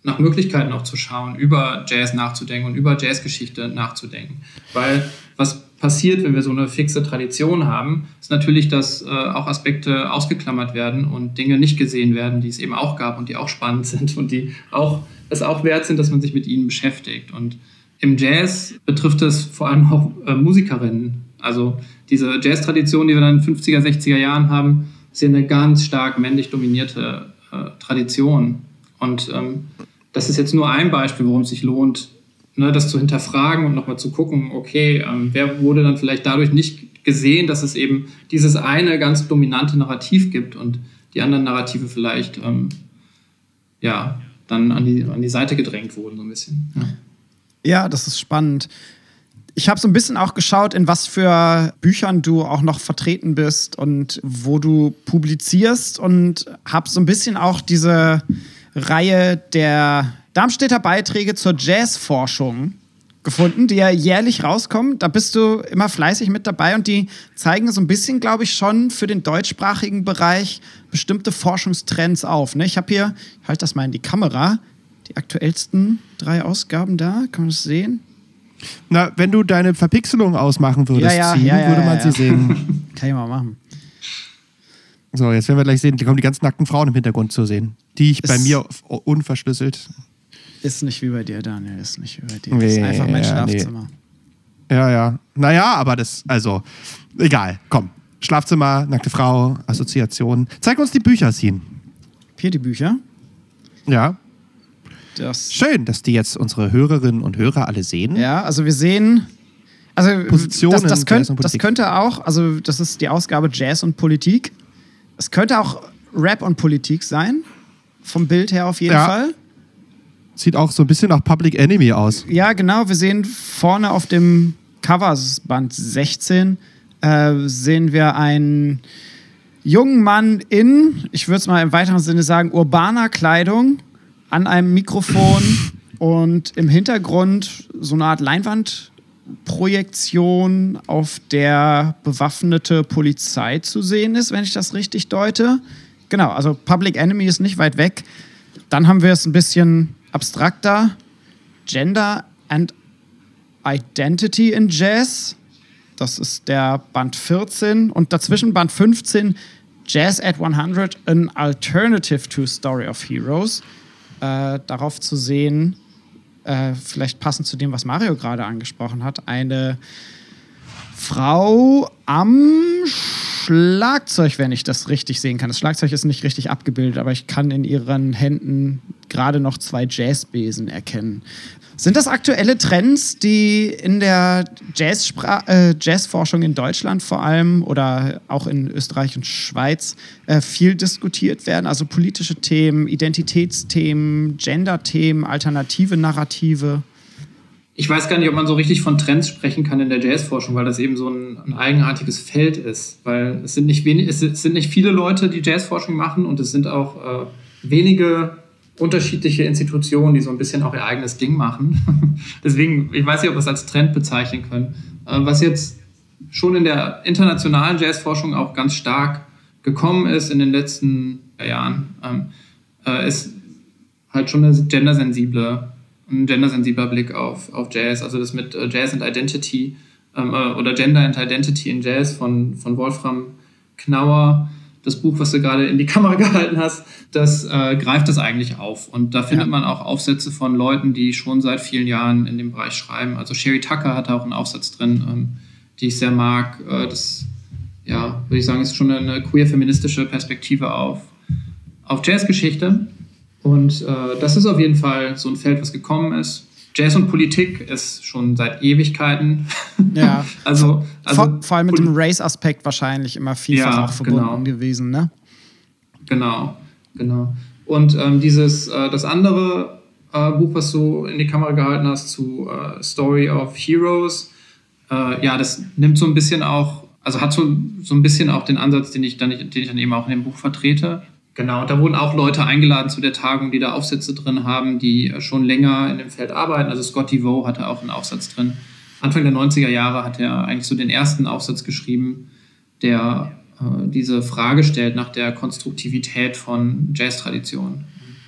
[SPEAKER 3] nach Möglichkeiten auch zu schauen, über Jazz nachzudenken und über Jazzgeschichte nachzudenken. Weil was passiert, wenn wir so eine fixe Tradition haben, ist natürlich, dass äh, auch Aspekte ausgeklammert werden und Dinge nicht gesehen werden, die es eben auch gab und die auch spannend sind und die auch, es auch wert sind, dass man sich mit ihnen beschäftigt. Und im Jazz betrifft es vor allem auch äh, Musikerinnen. Also diese Jazz-Tradition, die wir dann in den fünfziger, sechziger Jahren haben, ist ja eine ganz stark männlich dominierte äh, Tradition. Und ähm, das ist jetzt nur ein Beispiel, worum es sich lohnt, ne, das zu hinterfragen und nochmal zu gucken, okay, ähm, wer wurde dann vielleicht dadurch nicht gesehen, dass es eben dieses eine ganz dominante Narrativ gibt und die anderen Narrative vielleicht ähm, ja, dann an die, an die Seite gedrängt wurden, so ein bisschen. Ja,
[SPEAKER 1] ja, das ist spannend. Ich habe so ein bisschen auch geschaut, in was für Büchern du auch noch vertreten bist und wo du publizierst und habe so ein bisschen auch diese Reihe der Darmstädter Beiträge zur Jazzforschung gefunden, die ja jährlich rauskommen. Da bist du immer fleißig mit dabei und die zeigen so ein bisschen, glaube ich, schon für den deutschsprachigen Bereich bestimmte Forschungstrends auf. Ne? Ich habe hier, ich halte das mal in die Kamera, die aktuellsten drei Ausgaben da. Kann man das sehen?
[SPEAKER 2] Na, wenn du deine Verpixelung ausmachen würdest,
[SPEAKER 1] ja, ja,
[SPEAKER 2] ziehen,
[SPEAKER 1] ja, ja,
[SPEAKER 2] würde man
[SPEAKER 1] ja, ja.
[SPEAKER 2] sie sehen.
[SPEAKER 1] Kann ich mal machen.
[SPEAKER 2] So, jetzt werden wir gleich sehen, da kommen die ganzen nackten Frauen im Hintergrund zu sehen, die ich
[SPEAKER 1] Es
[SPEAKER 2] bei mir unverschlüsselt.
[SPEAKER 1] Ist nicht wie bei dir, Daniel, ist nicht wie bei dir. Das ist
[SPEAKER 2] Nee,
[SPEAKER 1] einfach mein
[SPEAKER 2] ja,
[SPEAKER 1] Schlafzimmer.
[SPEAKER 2] Ja, ja. Naja, aber das, also, egal, komm. Schlafzimmer, nackte Frau, Assoziation. Zeig uns die Bücher, Sin.
[SPEAKER 1] Hier die Bücher.
[SPEAKER 2] Ja.
[SPEAKER 1] Das
[SPEAKER 2] Schön, dass die jetzt unsere Hörerinnen und Hörer alle sehen.
[SPEAKER 1] Ja, also wir sehen, also
[SPEAKER 2] Positionen
[SPEAKER 1] das, das,
[SPEAKER 2] in
[SPEAKER 1] könnt,
[SPEAKER 2] Jazz und
[SPEAKER 1] das
[SPEAKER 2] Politik.
[SPEAKER 1] könnte auch, also das ist die Ausgabe Jazz und Politik. Es könnte auch Rap und Politik sein, vom Bild her auf jeden
[SPEAKER 2] Ja.
[SPEAKER 1] Fall.
[SPEAKER 2] Sieht auch so ein bisschen nach Public Enemy aus.
[SPEAKER 1] Ja, genau, wir sehen vorne auf dem Cover, das ist Band sechzehn, äh, sehen wir einen jungen Mann in, ich würde es mal im weiteren Sinne sagen, urbaner Kleidung, an einem Mikrofon und im Hintergrund so eine Art Leinwandprojektion, auf der bewaffnete Polizei zu sehen ist, wenn ich das richtig deute. Genau, also Public Enemy ist nicht weit weg. Dann haben wir es ein bisschen abstrakter. Gender and Identity in Jazz. Das ist der Band vierzehn. Und dazwischen Band fünfzehn, Jazz at hundert, an Alternative to Story of Heroes. Äh, darauf zu sehen, äh, vielleicht passend zu dem, was Mario gerade angesprochen hat, eine Frau am Schlagzeug, wenn ich das richtig sehen kann. Das Schlagzeug ist nicht richtig abgebildet, aber ich kann in ihren Händen gerade noch zwei Jazzbesen erkennen. Sind das aktuelle Trends, die in der Jazzspra- äh, Jazzforschung in Deutschland vor allem oder auch in Österreich und Schweiz äh, viel diskutiert werden? Also politische Themen, Identitätsthemen, Gender-Themen, alternative Narrative?
[SPEAKER 3] Ich weiß gar nicht, ob man so richtig von Trends sprechen kann in der Jazzforschung, weil das eben so ein, ein eigenartiges Feld ist. Weil es sind nicht wenig, es sind nicht viele Leute, die Jazzforschung machen und es sind auch äh, wenige unterschiedliche Institutionen, die so ein bisschen auch ihr eigenes Ding machen. Deswegen, ich weiß nicht, ob wir es als Trend bezeichnen können. Äh, was jetzt schon in der internationalen Jazzforschung auch ganz stark gekommen ist in den letzten Jahren, ähm, äh, ist halt schon eine gendersensible ein gendersensibler Blick auf, auf Jazz, also das mit äh, Jazz and Identity ähm, äh, oder Gender and Identity in Jazz von, von Wolfram Knauer, das Buch, was du gerade in die Kamera gehalten hast, das äh, greift das eigentlich auf. Und da findet ja. man auch Aufsätze von Leuten, die schon seit vielen Jahren in dem Bereich schreiben. Also Sherry Tucker hat da auch einen Aufsatz drin, ähm, die ich sehr mag. Äh, das, ja, würde ich sagen, ist schon eine queer-feministische Perspektive auf, auf Jazzgeschichte. Und äh, das ist auf jeden Fall so ein Feld, was gekommen ist. Jazz und Politik ist schon seit Ewigkeiten.
[SPEAKER 1] Ja,
[SPEAKER 3] also, also
[SPEAKER 1] vor, vor allem mit dem Race-Aspekt wahrscheinlich immer vielfach
[SPEAKER 3] ja,
[SPEAKER 1] auch verbunden
[SPEAKER 3] genau.
[SPEAKER 1] gewesen, ne?
[SPEAKER 3] Genau, genau. Und ähm, dieses, äh, das andere äh, Buch, was du in die Kamera gehalten hast, zu äh, Story of Heroes, äh, ja, das nimmt so ein bisschen auch, also hat so, so ein bisschen auch den Ansatz, den ich, dann, den ich dann eben auch in dem Buch vertrete. Genau, da wurden auch Leute eingeladen zu der Tagung, die da Aufsätze drin haben, die schon länger in dem Feld arbeiten. Also Scott DeVoe hatte auch einen Aufsatz drin. Anfang der neunziger Jahre hat er eigentlich so den ersten Aufsatz geschrieben, der äh, diese Frage stellt nach der Konstruktivität von Jazztraditionen.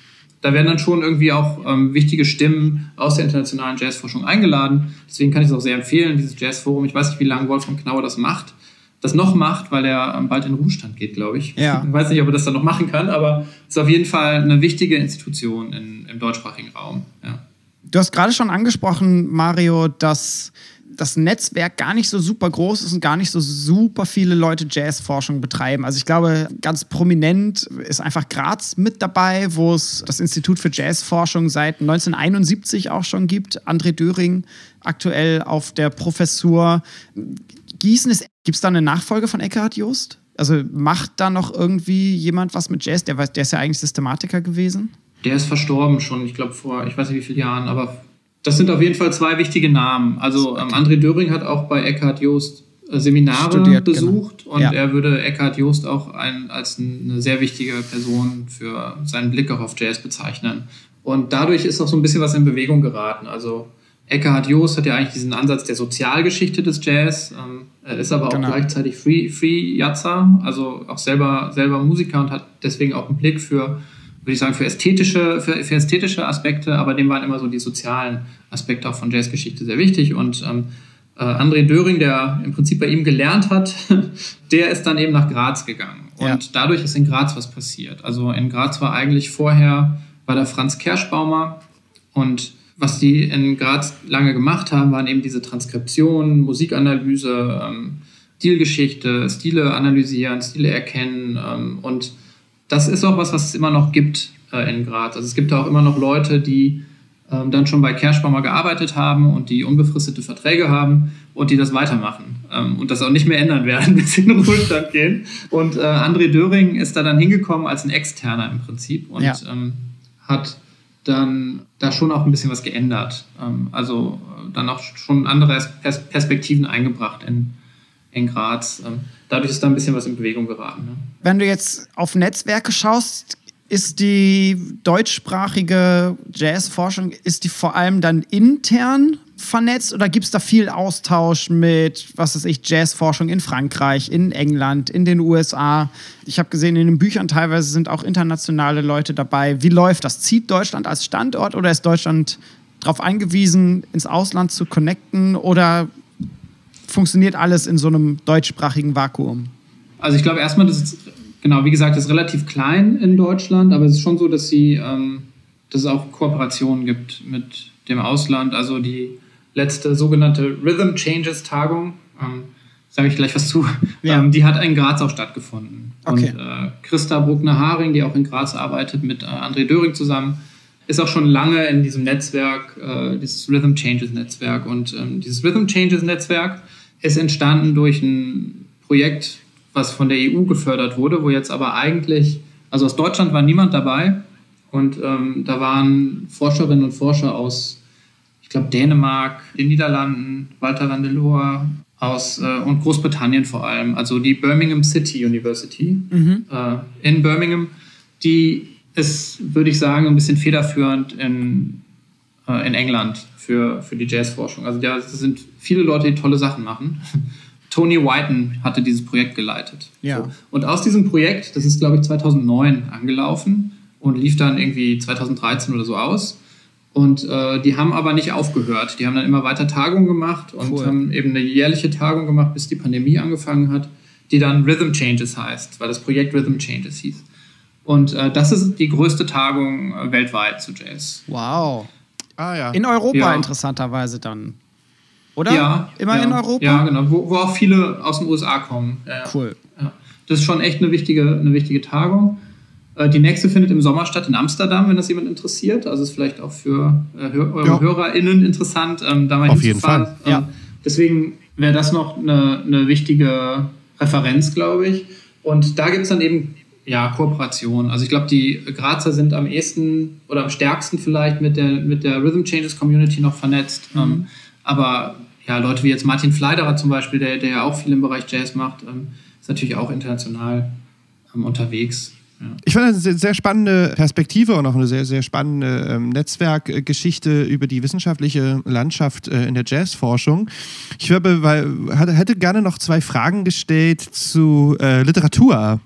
[SPEAKER 3] da werden dann schon irgendwie auch ähm, wichtige Stimmen aus der internationalen Jazzforschung eingeladen. Deswegen kann ich es auch sehr empfehlen, dieses Jazzforum. Ich weiß nicht, wie lange Wolfram Knauer das macht, das noch macht, weil er ähm, bald in Ruhestand geht, glaube ich.
[SPEAKER 1] Ja.
[SPEAKER 3] Ich weiß nicht, ob er das dann noch machen kann, aber es ist auf jeden Fall eine wichtige Institution in, im deutschsprachigen Raum. Ja.
[SPEAKER 1] Du hast gerade schon angesprochen, Mario, dass das Netzwerk gar nicht so super groß ist und gar nicht so super viele Leute Jazzforschung betreiben. Also ich glaube, ganz prominent ist einfach Graz mit dabei, wo es das Institut für Jazzforschung seit neunzehnhunderteinundsiebzig auch schon gibt. André Döring aktuell auf der Professur. Gießen, gibt es da eine Nachfolge von Eckhard Just? Also macht da noch irgendwie jemand was mit Jazz? Der, der ist ja eigentlich Systematiker gewesen.
[SPEAKER 3] Der ist verstorben schon, ich glaube vor, ich weiß nicht wie vielen Jahren, aber das sind auf jeden Fall zwei wichtige Namen. Also ähm, André Döring hat auch bei Eckhard Just äh, Seminare Studiert, besucht genau. und ja. er würde Eckhard Just auch ein, als eine sehr wichtige Person für seinen Blick auch auf Jazz bezeichnen. Und dadurch ist auch so ein bisschen was in Bewegung geraten. Also Eckhard Just hat ja eigentlich diesen Ansatz der Sozialgeschichte des Jazz. Ähm, er ist aber genau. auch gleichzeitig Free, Free Jazzer, also auch selber, selber Musiker und hat deswegen auch einen Blick für würde ich sagen, für ästhetische, für, für ästhetische Aspekte, aber dem waren immer so die sozialen Aspekte auch von Jazzgeschichte sehr wichtig. Und ähm, äh, André Döring, der im Prinzip bei ihm gelernt hat, der ist dann eben nach Graz gegangen. Und ja. dadurch ist in Graz was passiert. Also in Graz war eigentlich vorher, war der Franz Kerschbaumer. Und was die in Graz lange gemacht haben, waren eben diese Transkription, Musikanalyse, ähm, Stilgeschichte, Stile analysieren, Stile erkennen ähm, und das ist auch was, was es immer noch gibt äh, in Graz. Also es gibt auch immer noch Leute, die ähm, dann schon bei Kerschbaumer gearbeitet haben und die unbefristete Verträge haben und die das weitermachen ähm, und das auch nicht mehr ändern werden, bis sie in den Ruhestand gehen. Und äh, André Döring ist da dann hingekommen als ein Externer im Prinzip und ja. ähm, hat dann da schon auch ein bisschen was geändert. Ähm, also äh, dann auch schon andere Pers- Perspektiven eingebracht in in Graz. Dadurch ist da ein bisschen was in Bewegung geraten. Ne?
[SPEAKER 1] Wenn du jetzt auf Netzwerke schaust, ist die deutschsprachige Jazzforschung, ist die vor allem dann intern vernetzt oder gibt es da viel Austausch mit, was weiß ich, Jazzforschung in Frankreich, in England, in den U S A? Ich habe gesehen, in den Büchern teilweise sind auch internationale Leute dabei. Wie läuft das? Zieht Deutschland als Standort oder ist Deutschland darauf angewiesen, ins Ausland zu connecten oder funktioniert alles in so einem deutschsprachigen Vakuum?
[SPEAKER 3] Also ich glaube erstmal, das ist, genau, wie gesagt, das ist relativ klein in Deutschland, aber es ist schon so, dass, sie, ähm, dass es auch Kooperationen gibt mit dem Ausland. Also die letzte sogenannte Rhythm Changes Tagung, ähm, sage ich gleich was zu, ja. ähm, die hat in Graz auch stattgefunden. Okay. Und äh, Christa Bruckner-Haring, die auch in Graz arbeitet, mit äh, André Döring zusammen, ist auch schon lange in diesem Netzwerk, äh, dieses Rhythm Changes Netzwerk. Und ähm, dieses Rhythm Changes Netzwerk ist entstanden durch ein Projekt, was von der E U gefördert wurde, wo jetzt aber eigentlich, also aus Deutschland war niemand dabei und ähm, da waren Forscherinnen und Forscher aus, ich glaube, Dänemark, den Niederlanden, Walter Randelor, aus äh, und Großbritannien vor allem, also die Birmingham City University mhm. äh, in Birmingham, die ist, würde ich sagen, ein bisschen federführend in, äh, in England für, für die Jazzforschung. Also da sind viele Leute, die tolle Sachen machen. Tony Whiten hatte dieses Projekt geleitet.
[SPEAKER 1] Ja.
[SPEAKER 3] So. Und aus diesem Projekt, das ist, glaube ich, zweitausendneun angelaufen und lief dann irgendwie zweitausenddreizehn oder so aus. Und äh, die haben aber nicht aufgehört. Die haben dann immer weiter Tagungen gemacht und cool. haben eben eine jährliche Tagung gemacht, bis die Pandemie angefangen hat, die dann Rhythm Changes heißt, weil das Projekt Rhythm Changes hieß. Und äh, das ist die größte Tagung äh, weltweit zu Jazz.
[SPEAKER 1] Wow.
[SPEAKER 2] Ah, ja.
[SPEAKER 1] In Europa
[SPEAKER 3] ja.
[SPEAKER 1] interessanterweise dann. Oder?
[SPEAKER 3] Ja.
[SPEAKER 1] Immer
[SPEAKER 3] ja.
[SPEAKER 1] in Europa?
[SPEAKER 3] Ja, genau. Wo, wo auch viele aus den U S A kommen. Ja,
[SPEAKER 1] cool.
[SPEAKER 3] Ja. Das ist schon echt eine wichtige, eine wichtige Tagung. Äh, die nächste findet im Sommer statt in Amsterdam, wenn das jemand interessiert. Also ist vielleicht auch für äh, Hör- eure ja. HörerInnen interessant, ähm, da mal
[SPEAKER 2] Auf jeden Fall.
[SPEAKER 3] Ähm,
[SPEAKER 1] ja.
[SPEAKER 3] Deswegen wäre das noch eine, eine wichtige Referenz, glaube ich. Und da gibt es dann eben ja, Kooperation. Also ich glaube, die Grazer sind am ehesten oder am stärksten vielleicht mit der, mit der Rhythm Changes Community noch vernetzt. Mhm. Ähm, aber ja, Leute wie jetzt Martin Fleiderer zum Beispiel, der, der ja auch viel im Bereich Jazz macht, ähm, ist natürlich auch international ähm, unterwegs. Ja.
[SPEAKER 2] Ich fand das eine sehr spannende Perspektive und auch eine sehr, sehr spannende ähm, Netzwerkgeschichte über die wissenschaftliche Landschaft äh, in der Jazzforschung. Ich glaube, weil, hätte gerne noch zwei Fragen gestellt zu äh, Literatur.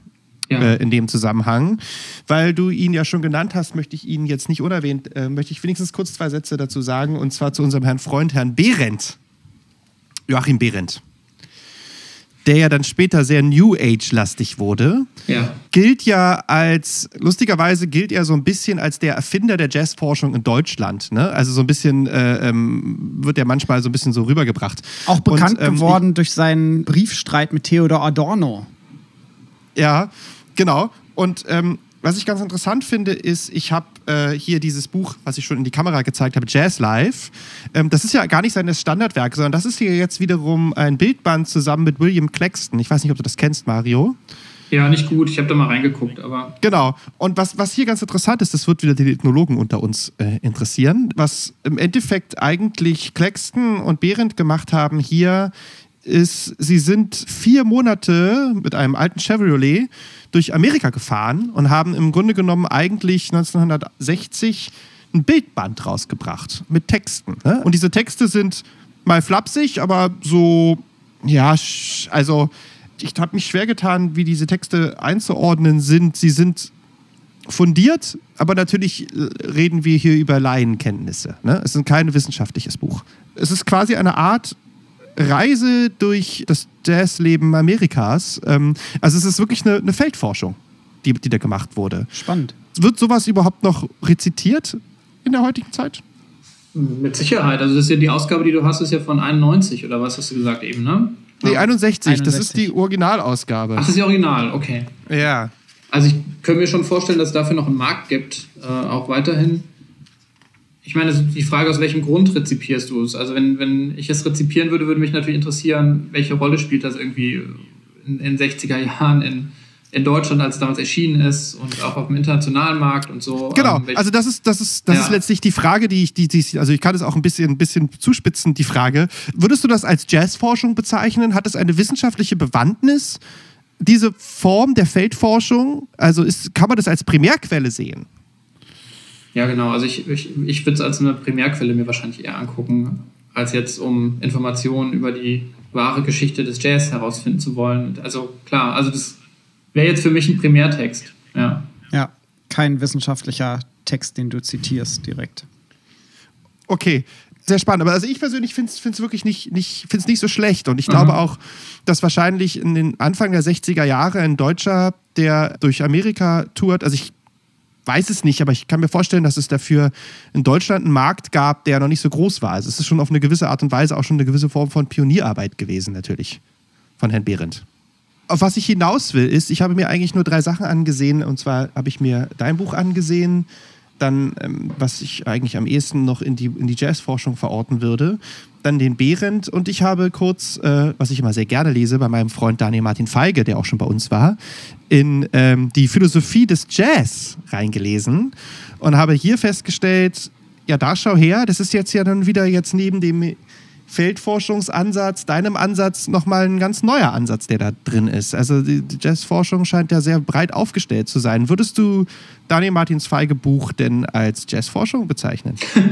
[SPEAKER 3] Ja.
[SPEAKER 2] äh, in dem Zusammenhang. Weil du ihn ja schon genannt hast, möchte ich ihn jetzt nicht unerwähnt, äh, möchte ich wenigstens kurz zwei Sätze dazu sagen, und zwar zu unserem Herrn Freund, Herrn Behrendt. Joachim Behrendt. Der ja dann später sehr New Age-lastig wurde,
[SPEAKER 3] Ja.
[SPEAKER 2] gilt ja als, lustigerweise gilt er so ein bisschen als der Erfinder der Jazzforschung in Deutschland. Ne? Also so ein bisschen, äh, ähm, wird er manchmal so ein bisschen so rübergebracht.
[SPEAKER 1] Auch bekannt
[SPEAKER 2] Und, ähm,
[SPEAKER 1] geworden durch seinen Briefstreit mit Theodor Adorno.
[SPEAKER 2] Ja, genau. Und ähm, was ich ganz interessant finde, ist, ich habe äh, hier dieses Buch, was ich schon in die Kamera gezeigt habe, Jazz Live. Ähm, das ist ja gar nicht sein Standardwerk, sondern das ist hier jetzt wiederum ein Bildband zusammen mit William Claxton. Ich weiß nicht, ob du das kennst, Mario.
[SPEAKER 3] Ja, nicht gut. Ich habe da mal reingeguckt, aber...
[SPEAKER 2] Genau. Und was, was hier ganz interessant ist, das wird wieder die Ethnologen unter uns äh, interessieren, was im Endeffekt eigentlich Claxton und Behrendt gemacht haben hier, ist, sie sind vier Monate mit einem alten Chevrolet durch Amerika gefahren und haben im Grunde genommen eigentlich neunzehnhundertsechzig ein Bildband rausgebracht mit Texten. Ne? Und diese Texte sind mal flapsig, aber so, ja, also ich habe mich schwer getan, wie diese Texte einzuordnen sind. Sie sind fundiert, aber natürlich reden wir hier über Laienkenntnisse. Ne? Es ist kein wissenschaftliches Buch. Es ist quasi eine Art Reise durch das Jazzleben Amerikas. Ähm, also es ist wirklich eine, eine Feldforschung, die, die da gemacht wurde.
[SPEAKER 1] Spannend.
[SPEAKER 2] Wird sowas überhaupt noch rezitiert in der heutigen Zeit?
[SPEAKER 3] Mit Sicherheit. Also das ist ja die Ausgabe, die du hast, ist ja von einundneunzig oder was hast du gesagt eben, ne?
[SPEAKER 2] Nee, einundsechzig. Das ist
[SPEAKER 1] einundsechzig.
[SPEAKER 2] die Originalausgabe.
[SPEAKER 3] Ach, das ist die Original, okay.
[SPEAKER 2] Ja.
[SPEAKER 3] Also ich könnte mir schon vorstellen, dass es dafür noch einen Markt gibt, äh, auch weiterhin. Ich meine, die Frage, aus welchem Grund rezipierst du es? Also wenn, wenn ich es rezipieren würde, würde mich natürlich interessieren, welche Rolle spielt das irgendwie in den sechziger Jahren in, in Deutschland, als es damals erschienen ist und auch auf dem internationalen Markt und so.
[SPEAKER 2] Genau,
[SPEAKER 3] Ähm, welche,
[SPEAKER 2] also das ist, das ist, das
[SPEAKER 3] Ja.
[SPEAKER 2] ist letztlich die Frage, die ich, die, die, also ich kann es auch ein bisschen, ein bisschen zuspitzen, die Frage. Würdest du das als Jazzforschung bezeichnen? Hat es eine wissenschaftliche Bewandtnis, diese Form der Feldforschung? Also ist, kann man das als Primärquelle sehen?
[SPEAKER 3] Ja, genau. Also ich, ich, ich würde es als eine Primärquelle mir wahrscheinlich eher angucken, als jetzt um Informationen über die wahre Geschichte des Jazz herausfinden zu wollen. Also klar, also das wäre jetzt für mich ein Primärtext. Ja.
[SPEAKER 1] Ja, kein wissenschaftlicher Text, den du zitierst direkt.
[SPEAKER 2] Okay, sehr spannend. Aber also ich persönlich finde es wirklich nicht, nicht, find's nicht so schlecht. Und ich glaube
[SPEAKER 3] Mhm.
[SPEAKER 2] auch, dass wahrscheinlich in den Anfang der sechziger Jahre ein Deutscher, der durch Amerika tourt, also ich weiß es nicht, aber ich kann mir vorstellen, dass es dafür in Deutschland einen Markt gab, der noch nicht so groß war. Also es ist schon auf eine gewisse Art und Weise auch schon eine gewisse Form von Pionierarbeit gewesen, natürlich, von Herrn Behrendt. Auf was ich hinaus will, ist, ich habe mir eigentlich nur drei Sachen angesehen. Und zwar habe ich mir dein Buch angesehen, dann, ähm, was ich eigentlich am ehesten noch in die, in die Jazzforschung verorten würde, dann den Behrendt und ich habe kurz, äh, was ich immer sehr gerne lese, bei meinem Freund Daniel Martin Feige, der auch schon bei uns war, in ähm, die Philosophie des Jazz reingelesen und habe hier festgestellt, ja, da schau her, das ist jetzt ja dann wieder jetzt neben dem Feldforschungsansatz, deinem Ansatz, nochmal ein ganz neuer Ansatz, der da drin ist. Also die Jazzforschung scheint ja sehr breit aufgestellt zu sein. Würdest du Daniel Martins Feige Buch denn als Jazzforschung bezeichnen?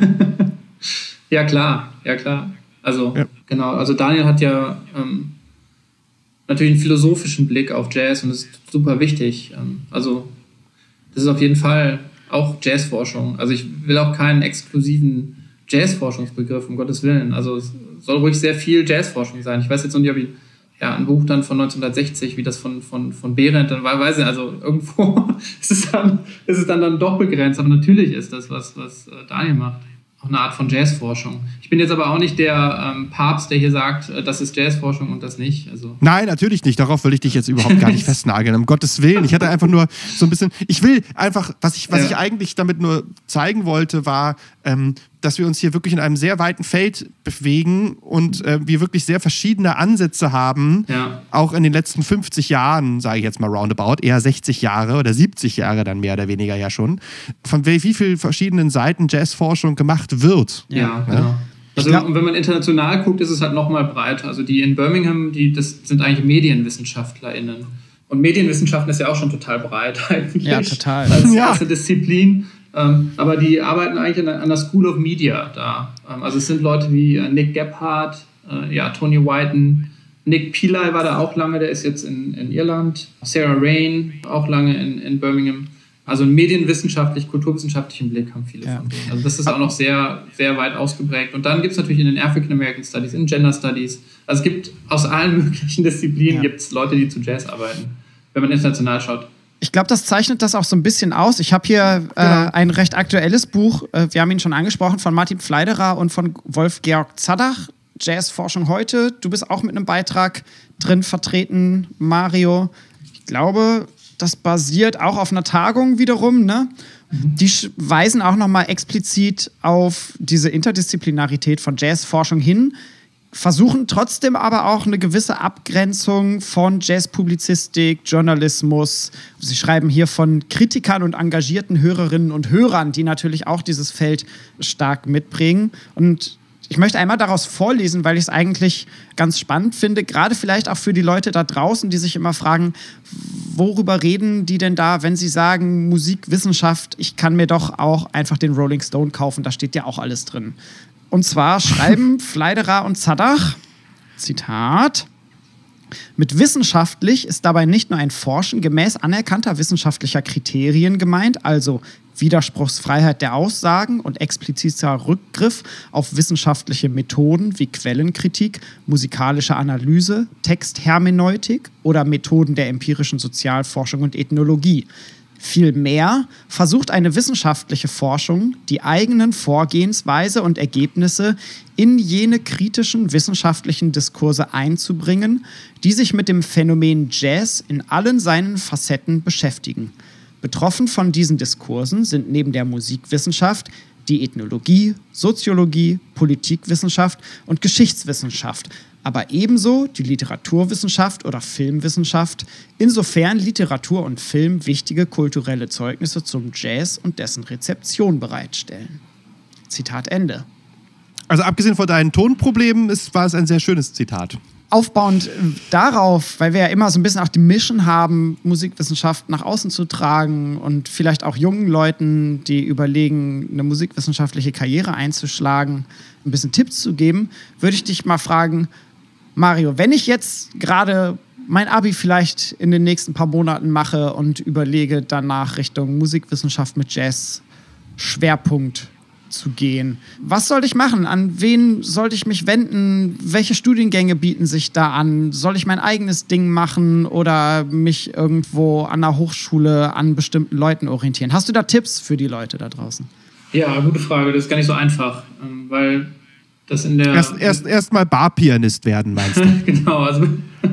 [SPEAKER 3] Ja, klar, ja klar. Also,
[SPEAKER 2] Ja.
[SPEAKER 3] genau, also Daniel hat ja ähm, natürlich einen philosophischen Blick auf Jazz und das ist super wichtig. Ähm, also, das ist auf jeden Fall auch Jazzforschung. Also, ich will auch keinen exklusiven Jazzforschungsbegriff, um Gottes Willen. Also, es soll ruhig sehr viel Jazzforschung sein. Ich weiß jetzt noch nicht, ob ich ja, ein Buch dann von neunzehnhundertsechzig, wie das von, von, von Behrendt, dann weiß ich, also irgendwo ist es dann, ist es dann, dann doch begrenzt. Aber natürlich ist das, was, was Daniel macht, auch eine Art von Jazzforschung. Ich bin jetzt aber auch nicht der ähm, Papst, der hier sagt, äh, das ist Jazzforschung und das nicht. Also
[SPEAKER 2] Nein, natürlich nicht. Darauf will ich dich jetzt überhaupt gar nicht festnageln. Um Gottes Willen. Ich hatte einfach nur so ein bisschen, ich will einfach, was ich, was
[SPEAKER 3] Ja.
[SPEAKER 2] ich eigentlich damit nur zeigen wollte, war, ähm, dass wir uns hier wirklich in einem sehr weiten Feld bewegen und äh, wir wirklich sehr verschiedene Ansätze haben,
[SPEAKER 3] Ja.
[SPEAKER 2] auch in den letzten fünfzig Jahren, sage ich jetzt mal roundabout, eher sechzig Jahre oder siebzig Jahre dann mehr oder weniger ja schon, von wie, wie vielen verschiedenen Seiten Jazzforschung gemacht wird.
[SPEAKER 3] Ja,
[SPEAKER 2] Ja.
[SPEAKER 3] genau. Also
[SPEAKER 1] glaub-
[SPEAKER 3] und wenn man international guckt, ist es halt nochmal breiter. Also die in Birmingham, die, das sind eigentlich MedienwissenschaftlerInnen. Und Medienwissenschaften ist ja auch schon total breit eigentlich.
[SPEAKER 1] Ja, total.
[SPEAKER 3] Als
[SPEAKER 2] Ja.
[SPEAKER 3] erste Disziplin. Ähm, aber die arbeiten eigentlich an der, an der School of Media da. Ähm, also es sind Leute wie äh, Nick Gebhardt, äh, ja, Tony Whiten, Nick Pillay war da auch lange, der ist jetzt in, in Irland. Sarah Rain, auch lange in, in Birmingham. Also einen medienwissenschaftlich, kulturwissenschaftlichen Blick haben viele ja. von denen. Also das ist auch noch sehr, sehr weit ausgeprägt. Und dann gibt es natürlich in den African American Studies, in Gender Studies, also es gibt aus allen möglichen Disziplinen ja. gibt's Leute, die zu Jazz arbeiten, wenn man international schaut.
[SPEAKER 1] Ich glaube, das zeichnet das auch so ein bisschen aus. Ich habe hier äh, genau. ein recht aktuelles Buch, äh, wir haben ihn schon angesprochen, von Martin Pfleiderer und von Wolf-Georg Zadach, Jazzforschung heute. Du bist auch mit einem Beitrag drin vertreten, Mario. Ich glaube, das basiert auch auf einer Tagung wiederum, ne? Mhm. Die weisen auch nochmal explizit auf diese Interdisziplinarität von Jazzforschung hin, versuchen trotzdem aber auch eine gewisse Abgrenzung von Jazzpublizistik, Journalismus. Sie schreiben hier von Kritikern und engagierten Hörerinnen und Hörern, die natürlich auch dieses Feld stark mitbringen. Und ich möchte einmal daraus vorlesen, weil ich es eigentlich ganz spannend finde, gerade vielleicht auch für die Leute da draußen, die sich immer fragen, worüber reden die denn da, wenn sie sagen, Musikwissenschaft, ich kann mir doch auch einfach den Rolling Stone kaufen, da steht ja auch alles drin. Und zwar schreiben Pfleiderer und Zadach, Zitat, mit wissenschaftlich ist dabei nicht nur ein Forschen gemäß anerkannter wissenschaftlicher Kriterien gemeint, also Widerspruchsfreiheit der Aussagen und expliziter Rückgriff auf wissenschaftliche Methoden wie Quellenkritik, musikalische Analyse, Texthermeneutik oder Methoden der empirischen Sozialforschung und Ethnologie. Vielmehr versucht eine wissenschaftliche Forschung, die eigenen Vorgehensweise und Ergebnisse in jene kritischen wissenschaftlichen Diskurse einzubringen, die sich mit dem Phänomen Jazz in allen seinen Facetten beschäftigen. Betroffen von diesen Diskursen sind neben der Musikwissenschaft die Ethnologie, Soziologie, Politikwissenschaft und Geschichtswissenschaft, aber ebenso die Literaturwissenschaft oder Filmwissenschaft, insofern Literatur und Film wichtige kulturelle Zeugnisse zum Jazz und dessen Rezeption bereitstellen. Zitat Ende.
[SPEAKER 2] Also abgesehen von deinen Tonproblemen ist, war es ein sehr schönes Zitat.
[SPEAKER 1] Aufbauend darauf, weil wir ja immer so ein bisschen auch die Mission haben, Musikwissenschaft nach außen zu tragen und vielleicht auch jungen Leuten, die überlegen, eine musikwissenschaftliche Karriere einzuschlagen, ein bisschen Tipps zu geben, würde ich dich mal fragen, Mario, wenn ich jetzt gerade mein Abi vielleicht in den nächsten paar Monaten mache und überlege, danach Richtung Musikwissenschaft mit Jazz Schwerpunkt zu gehen. Was soll ich machen? An wen sollte ich mich wenden? Welche Studiengänge bieten sich da an? Soll ich mein eigenes Ding machen oder mich irgendwo an der Hochschule an bestimmten Leuten orientieren? Hast du da Tipps für die Leute da draußen?
[SPEAKER 3] Ja, gute Frage. Das ist gar nicht so einfach, weil das in der...
[SPEAKER 2] Erst, erst, erst mal Barpianist werden, meinst du?
[SPEAKER 3] Genau, also...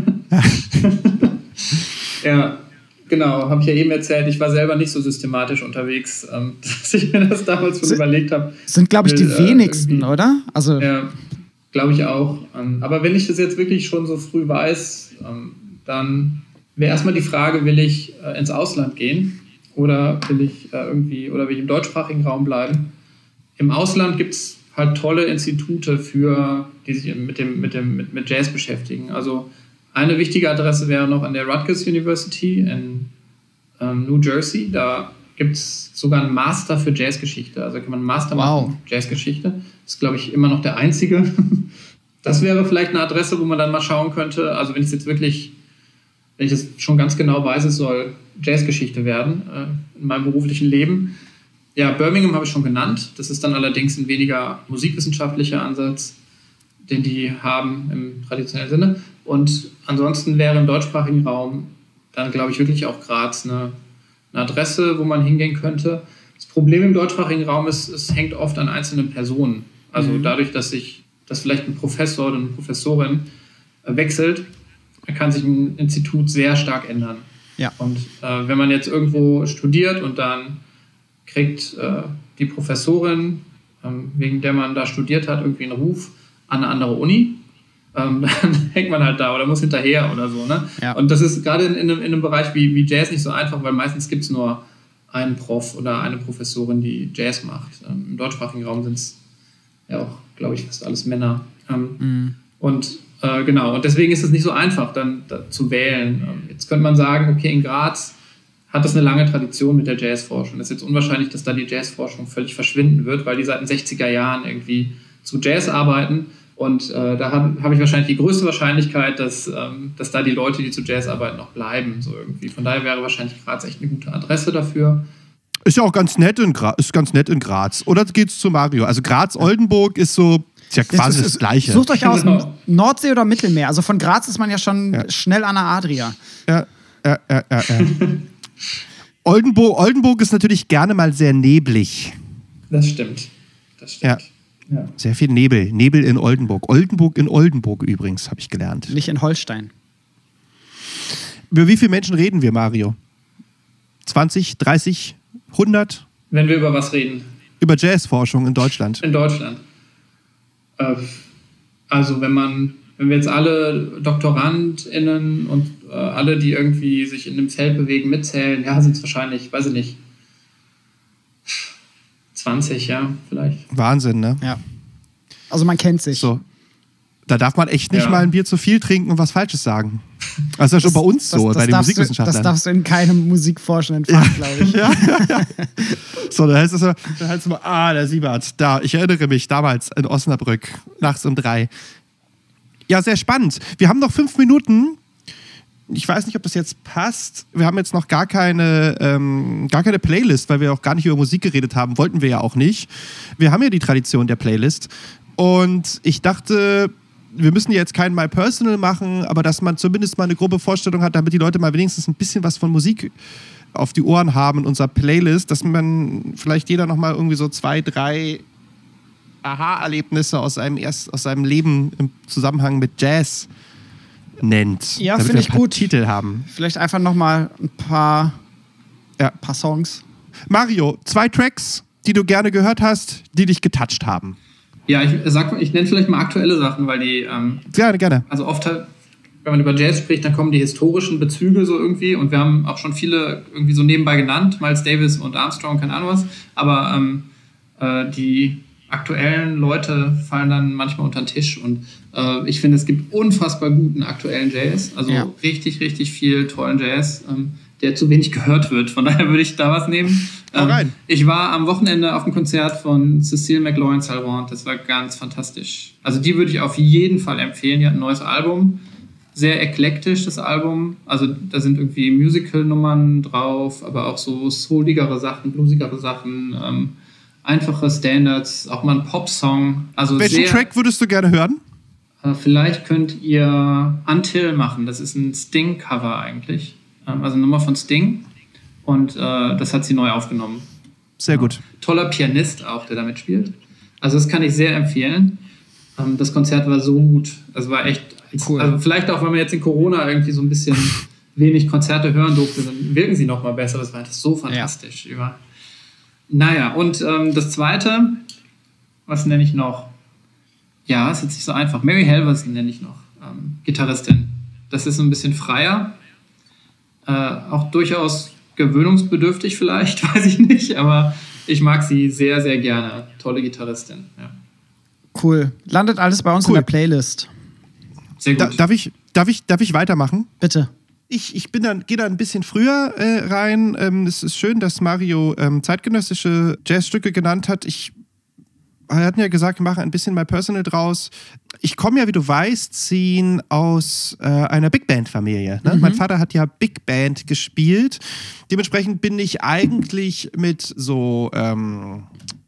[SPEAKER 3] ja, genau, habe ich ja eben erzählt, ich war selber nicht so systematisch unterwegs, ähm, dass ich mir das damals schon sind, überlegt habe.
[SPEAKER 1] Sind, glaube ich, die will, wenigsten, äh, oder?
[SPEAKER 3] Also ja, glaube ich auch. Ähm, aber wenn ich das jetzt wirklich schon so früh weiß, ähm, dann wäre erstmal die Frage, will ich äh, ins Ausland gehen oder will ich äh, irgendwie oder will ich im deutschsprachigen Raum bleiben? Im Ausland gibt es halt tolle Institute für, die sich mit dem, mit dem, mit, mit Jazz beschäftigen. Also eine wichtige Adresse wäre noch an der Rutgers University in ähm, New Jersey. Da gibt es sogar einen Master für Jazzgeschichte. Also kann man einen Master
[SPEAKER 1] wow.
[SPEAKER 3] machen, Jazzgeschichte. Das ist, glaube ich, immer noch der einzige. Das wäre vielleicht eine Adresse, wo man dann mal schauen könnte. Also wenn ich es jetzt wirklich, wenn ich das schon ganz genau weiß, es soll Jazzgeschichte werden äh, in meinem beruflichen Leben. Ja, Birmingham habe ich schon genannt. Das ist dann allerdings ein weniger musikwissenschaftlicher Ansatz, den die haben im traditionellen Sinne. Und ansonsten wäre im deutschsprachigen Raum dann, glaube ich, wirklich auch Graz eine, eine Adresse, wo man hingehen könnte. Das Problem im deutschsprachigen Raum ist, es hängt oft an einzelnen Personen. Also mhm. dadurch, dass sich, dass vielleicht ein Professor oder eine Professorin wechselt, kann sich ein Institut sehr stark ändern.
[SPEAKER 1] Ja.
[SPEAKER 3] Und äh, wenn man jetzt irgendwo studiert und dann kriegt äh, die Professorin, ähm, wegen der man da studiert hat, irgendwie einen Ruf an eine andere Uni, ähm, dann hängt man halt da oder muss hinterher oder so. Ne?
[SPEAKER 1] Ja.
[SPEAKER 3] Und das ist gerade in, in, einem, in einem Bereich wie, wie Jazz nicht so einfach, weil meistens gibt es nur einen Prof oder eine Professorin, die Jazz macht. Ähm, Im deutschsprachigen Raum sind es ja auch, glaube ich, fast alles Männer. Ähm, mhm. Und äh, genau, und deswegen ist es nicht so einfach, dann da, zu wählen. Ähm, jetzt könnte man sagen, okay, in Graz hat das eine lange Tradition mit der Jazzforschung. Es ist jetzt unwahrscheinlich, dass da die Jazzforschung völlig verschwinden wird, weil die seit den sechziger Jahren irgendwie zu Jazz arbeiten. Und äh, da habe hab ich wahrscheinlich die größte Wahrscheinlichkeit, dass, ähm, dass da die Leute, die zu Jazz arbeiten, noch bleiben. So irgendwie. Von daher wäre wahrscheinlich Graz echt eine gute Adresse dafür.
[SPEAKER 2] Ist ja auch ganz nett in, Gra- ist ganz nett in Graz. Oder geht's zu Mario? Also Graz-Oldenburg ist so, ist ja quasi das, das Gleiche.
[SPEAKER 1] Sucht euch aus,
[SPEAKER 3] Genau.
[SPEAKER 1] Nordsee oder Mittelmeer. Also von Graz ist man ja schon
[SPEAKER 2] Ja.
[SPEAKER 1] schnell an der Adria.
[SPEAKER 2] Ja, ja, ja, ja. ja. Oldenburg, Oldenburg ist natürlich gerne mal sehr neblig.
[SPEAKER 3] Das stimmt. Das stimmt.
[SPEAKER 2] Ja.
[SPEAKER 3] Ja.
[SPEAKER 2] Sehr viel Nebel. Nebel in Oldenburg. Oldenburg in Oldenburg übrigens, habe ich gelernt.
[SPEAKER 1] Nicht in Holstein.
[SPEAKER 2] Über wie viele Menschen reden wir, Mario? zwanzig, dreißig, hundert?
[SPEAKER 3] Wenn wir über was reden.
[SPEAKER 2] Über Jazzforschung in Deutschland.
[SPEAKER 3] In Deutschland. Äh, also wenn man, wenn wir jetzt alle DoktorandInnen und äh, alle, die irgendwie sich in dem Feld bewegen, mitzählen, ja, sind es wahrscheinlich, weiß ich nicht, zwanzig, ja, vielleicht.
[SPEAKER 2] Wahnsinn, ne?
[SPEAKER 1] Ja. Also man kennt sich.
[SPEAKER 2] So. Da darf man echt nicht
[SPEAKER 3] Ja.
[SPEAKER 2] mal ein Bier zu viel trinken und was Falsches sagen. Das ist ja schon bei uns so, bei den
[SPEAKER 1] darfst du,
[SPEAKER 2] Musikwissenschaftlern.
[SPEAKER 1] das darfst du in keinem musikforschenden Fach, glaube ich.
[SPEAKER 2] Ja, ja, ja. So, dann heißt es so, dann heißt es mal, ah, der Siebert, da, ich erinnere mich, damals in Osnabrück, nachts um drei. Ja, sehr spannend. Wir haben noch fünf Minuten. Ich weiß nicht, ob das jetzt passt. Wir haben jetzt noch gar keine, ähm, gar keine Playlist, weil wir auch gar nicht über Musik geredet haben. Wollten wir ja auch nicht. Wir haben ja die Tradition der Playlist. Und ich dachte, wir müssen jetzt kein My Personal machen, aber dass man zumindest mal eine grobe Vorstellung hat, damit die Leute mal wenigstens ein bisschen was von Musik auf die Ohren haben in unserer Playlist, dass man vielleicht jeder nochmal irgendwie so zwei, drei Aha-Erlebnisse aus seinem, erst, aus seinem Leben im Zusammenhang mit Jazz nennt.
[SPEAKER 1] Ja,
[SPEAKER 2] damit
[SPEAKER 1] finde
[SPEAKER 2] wir
[SPEAKER 1] ich
[SPEAKER 2] ein paar
[SPEAKER 1] gut.
[SPEAKER 2] Titel haben.
[SPEAKER 1] Vielleicht einfach noch mal ein paar,
[SPEAKER 2] Ja.
[SPEAKER 1] paar Songs.
[SPEAKER 2] Mario, zwei Tracks, die du gerne gehört hast, die dich getoucht haben.
[SPEAKER 3] Ja, ich sag, ich nenne vielleicht mal aktuelle Sachen, weil die, ähm,
[SPEAKER 2] Gerne, gerne.
[SPEAKER 3] also oft halt, wenn man über Jazz spricht, dann kommen die historischen Bezüge so irgendwie und wir haben auch schon viele irgendwie so nebenbei genannt, Miles Davis und Armstrong, keine Ahnung was, aber ähm, äh, die aktuellen Leute fallen dann manchmal unter den Tisch und äh, ich finde, es gibt unfassbar guten aktuellen Jazz, also
[SPEAKER 1] Ja.
[SPEAKER 3] richtig, richtig viel tollen Jazz, ähm, der zu wenig gehört wird, von daher würde ich da was nehmen.
[SPEAKER 2] Hau rein.
[SPEAKER 3] Ich war am Wochenende auf dem Konzert von Cecile McLaurin-Salvant. Das war ganz fantastisch. Also die würde ich auf jeden Fall empfehlen. Die hat ein neues Album. Sehr eklektisch, das Album. Also da sind irgendwie Musical-Nummern drauf, aber auch so souligere Sachen, bluesigere Sachen, ähm, einfache Standards, auch mal ein Pop-Song. Also
[SPEAKER 2] Welchen
[SPEAKER 3] sehr,
[SPEAKER 2] Track würdest du gerne hören?
[SPEAKER 3] äh, vielleicht könnt ihr Until machen. Das ist ein Sting-Cover eigentlich. Ähm, also eine Nummer von Sting. Und äh, das hat sie neu aufgenommen.
[SPEAKER 2] Sehr gut.
[SPEAKER 3] Toller Pianist auch, der damit spielt. Also das kann ich sehr empfehlen. Ähm, das Konzert war so gut. Es war echt
[SPEAKER 1] Cool.
[SPEAKER 3] Also vielleicht auch, wenn man jetzt in Corona irgendwie so ein bisschen wenig Konzerte hören durfte, dann wirken sie noch mal besser. Das war halt so fantastisch. Ja. Über naja, und ähm, das Zweite, was nenne ich noch? Ja, ist jetzt nicht so einfach. Mary Halvorsen nenne ich noch. Ähm, Gitarristin. Das ist so ein bisschen freier. Äh, auch durchaus gewöhnungsbedürftig vielleicht, weiß ich nicht, aber ich mag sie sehr, sehr gerne. Tolle Gitarristin, ja.
[SPEAKER 1] Cool. Landet alles bei uns
[SPEAKER 2] Cool.
[SPEAKER 1] in der Playlist.
[SPEAKER 3] Sehr
[SPEAKER 2] Da,
[SPEAKER 3] gut.
[SPEAKER 2] darf, ich, darf, ich, darf ich weitermachen?
[SPEAKER 1] Bitte.
[SPEAKER 2] Ich, ich bin dann, gehe da ein bisschen früher äh, rein. Ähm, es ist schön, dass Mario ähm, zeitgenössische Jazzstücke genannt hat. Ich wir hatten ja gesagt, wir machen ein bisschen My Personal draus. Ich komme ja, wie du weißt, ziehen aus äh, einer Big Band-Familie. Ne?
[SPEAKER 1] Mhm.
[SPEAKER 2] Mein Vater hat ja Big Band gespielt. Dementsprechend bin ich eigentlich mit so ähm,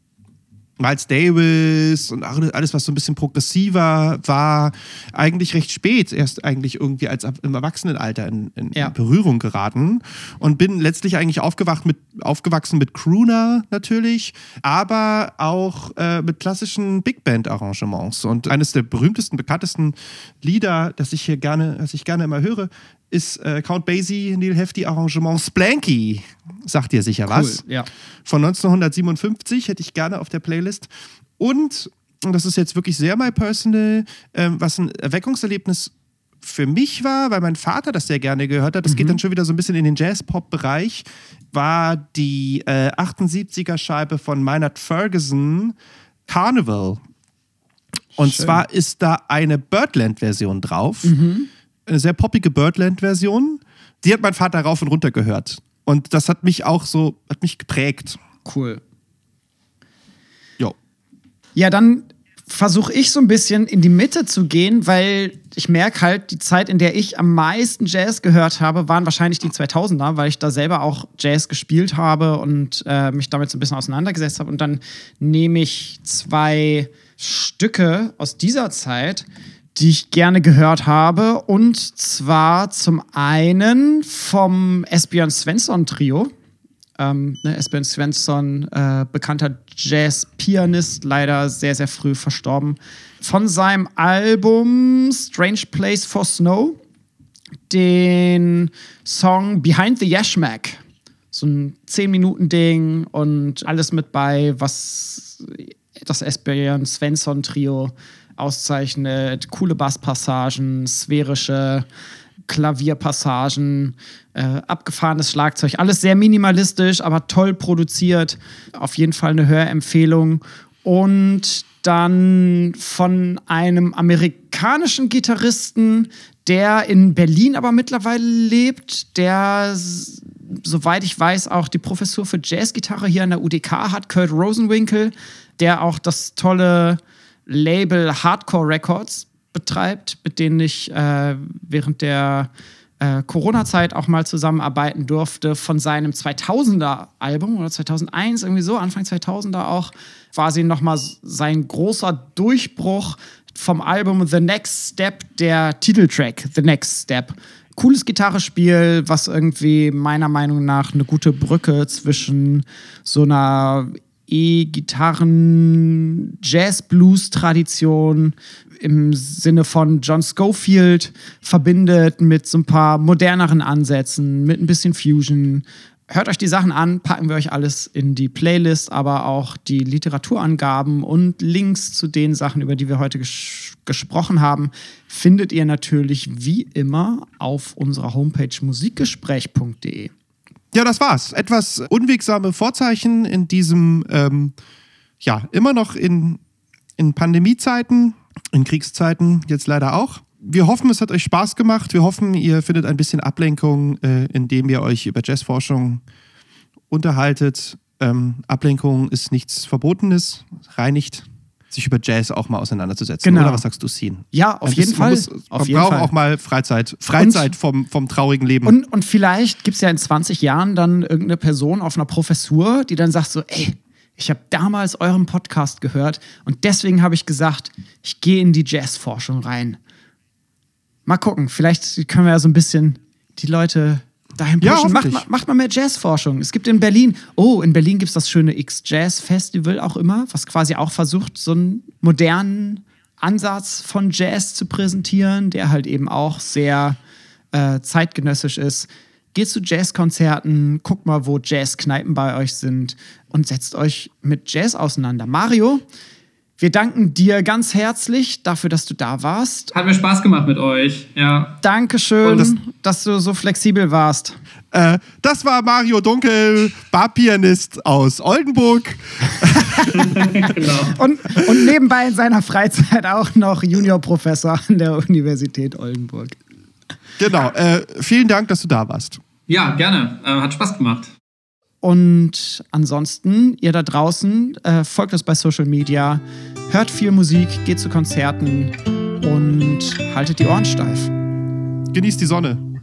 [SPEAKER 2] Miles Davis und alles, was so ein bisschen progressiver war, eigentlich recht spät erst eigentlich irgendwie als im Erwachsenenalter in, in
[SPEAKER 1] Ja.
[SPEAKER 2] Berührung geraten und bin letztlich eigentlich aufgewacht mit, aufgewachsen mit Crooner natürlich, aber auch äh, mit klassischen Big Band Arrangements. Und eines der berühmtesten, bekanntesten Lieder, das ich hier gerne, das ich gerne immer höre, ist äh, Count Basie, Neil Hefti Arrangement Splanky. Sagt dir sicher was?
[SPEAKER 1] Cool, ja.
[SPEAKER 2] Von neunzehnhundertsiebenundfünfzig hätte ich gerne auf der Playlist. Und, und das ist jetzt wirklich sehr my personal, ähm, was ein Erweckungserlebnis für mich war, weil mein Vater das sehr gerne gehört hat, das geht dann schon wieder so ein bisschen in den Jazz-Pop-Bereich, war die äh, achtundsiebziger-Scheibe von Maynard Ferguson, Carnival. Und
[SPEAKER 1] Schön.
[SPEAKER 2] zwar ist da eine Birdland-Version drauf. Eine sehr poppige Birdland-Version. Die hat mein Vater rauf und runter gehört. Und das hat mich auch so, hat mich geprägt.
[SPEAKER 1] Cool.
[SPEAKER 2] Jo.
[SPEAKER 1] Ja, dann versuche ich so ein bisschen in die Mitte zu gehen, weil ich merke halt, die Zeit, in der ich am meisten Jazz gehört habe, waren wahrscheinlich die zweitausender, weil ich da selber auch Jazz gespielt habe und äh, mich damit so ein bisschen auseinandergesetzt habe. Und dann nehme ich zwei Stücke aus dieser Zeit, die ich gerne gehört habe. Und zwar zum einen vom Esbjörn Svensson Trio. Ähm, ne, Esbjörn Svensson, äh, bekannter Jazz-Pianist, leider sehr, sehr früh verstorben. Von seinem Album Strange Place for Snow den Song Behind the Yashmak. So ein zehn-Minuten-Ding und alles mit bei, was das Esbjörn Svensson Trio auszeichnet. Coole Basspassagen, sphärische Klavierpassagen, äh, abgefahrenes Schlagzeug. Alles sehr minimalistisch, aber toll produziert. Auf jeden Fall eine Hörempfehlung. Und dann von einem amerikanischen Gitarristen, der in Berlin aber mittlerweile lebt, der, soweit ich weiß, auch die Professur für Jazzgitarre hier an der U D K hat, Kurt Rosenwinkel, der auch das tolle Label Hardcore Records betreibt, mit denen ich äh, während der äh, Corona-Zeit auch mal zusammenarbeiten durfte. Von seinem zweitausender-Album oder zweitausendeins, irgendwie so, Anfang zweitausender auch, quasi nochmal sein großer Durchbruch vom Album The Next Step, der Titeltrack The Next Step. Cooles Gitarrespiel, was irgendwie meiner Meinung nach eine gute Brücke zwischen so einer E-Gitarren-Jazz-Blues-Tradition im Sinne von John Scofield verbindet mit so ein paar moderneren Ansätzen, mit ein bisschen Fusion. Hört euch die Sachen an, packen wir euch alles in die Playlist, aber auch die Literaturangaben und Links zu den Sachen, über die wir heute ges- gesprochen haben, findet ihr natürlich wie immer auf unserer Homepage musikgespräch punkt de.
[SPEAKER 2] Ja, das war's. Etwas unwegsame Vorzeichen in diesem, ähm, ja, immer noch in, in Pandemiezeiten, in Kriegszeiten jetzt leider auch. Wir hoffen, es hat euch Spaß gemacht. Wir hoffen, ihr findet ein bisschen Ablenkung, äh, indem ihr euch über Jazzforschung unterhaltet. Ähm, Ablenkung ist nichts Verbotenes, reinigt, sich über Jazz auch mal auseinanderzusetzen.
[SPEAKER 1] Genau.
[SPEAKER 2] Oder was sagst du, Sien?
[SPEAKER 1] Ja, auf
[SPEAKER 2] Ein
[SPEAKER 1] jeden
[SPEAKER 2] bisschen-
[SPEAKER 1] Fall.
[SPEAKER 2] Man, muss,
[SPEAKER 1] Auf
[SPEAKER 2] man
[SPEAKER 1] jeden
[SPEAKER 2] braucht
[SPEAKER 1] Fall.
[SPEAKER 2] auch mal Freizeit, Freizeit vom, vom traurigen Leben.
[SPEAKER 1] Und, und vielleicht gibt es ja in zwanzig Jahren dann irgendeine Person auf einer Professur, die dann sagt so, ey, ich habe damals euren Podcast gehört und deswegen habe ich gesagt, ich gehe in die Jazzforschung rein. Mal gucken, vielleicht können wir ja so ein bisschen die Leute dahin
[SPEAKER 2] Ja,
[SPEAKER 1] pushen. macht,
[SPEAKER 2] hoffentlich.
[SPEAKER 1] mal- macht mal mehr Jazzforschung. Es gibt in Berlin, oh, in Berlin gibt es das schöne X-Jazz-Festival auch immer, was quasi auch versucht, so einen modernen Ansatz von Jazz zu präsentieren, der halt eben auch sehr äh, zeitgenössisch ist. Geht zu Jazzkonzerten, guckt mal, wo Jazzkneipen bei euch sind und setzt euch mit Jazz auseinander. Mario, wir danken dir ganz herzlich dafür, dass du da warst.
[SPEAKER 3] Hat mir Spaß gemacht mit euch. Ja.
[SPEAKER 1] Dankeschön,
[SPEAKER 3] Und das-
[SPEAKER 1] dass du so flexibel warst.
[SPEAKER 2] Äh, das war Mario Dunkel, Barpianist aus Oldenburg.
[SPEAKER 3] Genau.
[SPEAKER 1] Und, und nebenbei in seiner Freizeit auch noch Juniorprofessor an der Universität Oldenburg.
[SPEAKER 2] Genau. Äh, vielen Dank, dass du da warst.
[SPEAKER 3] Ja, gerne. Äh, hat Spaß gemacht.
[SPEAKER 1] Und ansonsten, ihr da draußen, äh, folgt uns bei Social Media, hört viel Musik, geht zu Konzerten und haltet die Ohren steif.
[SPEAKER 2] Genießt die Sonne.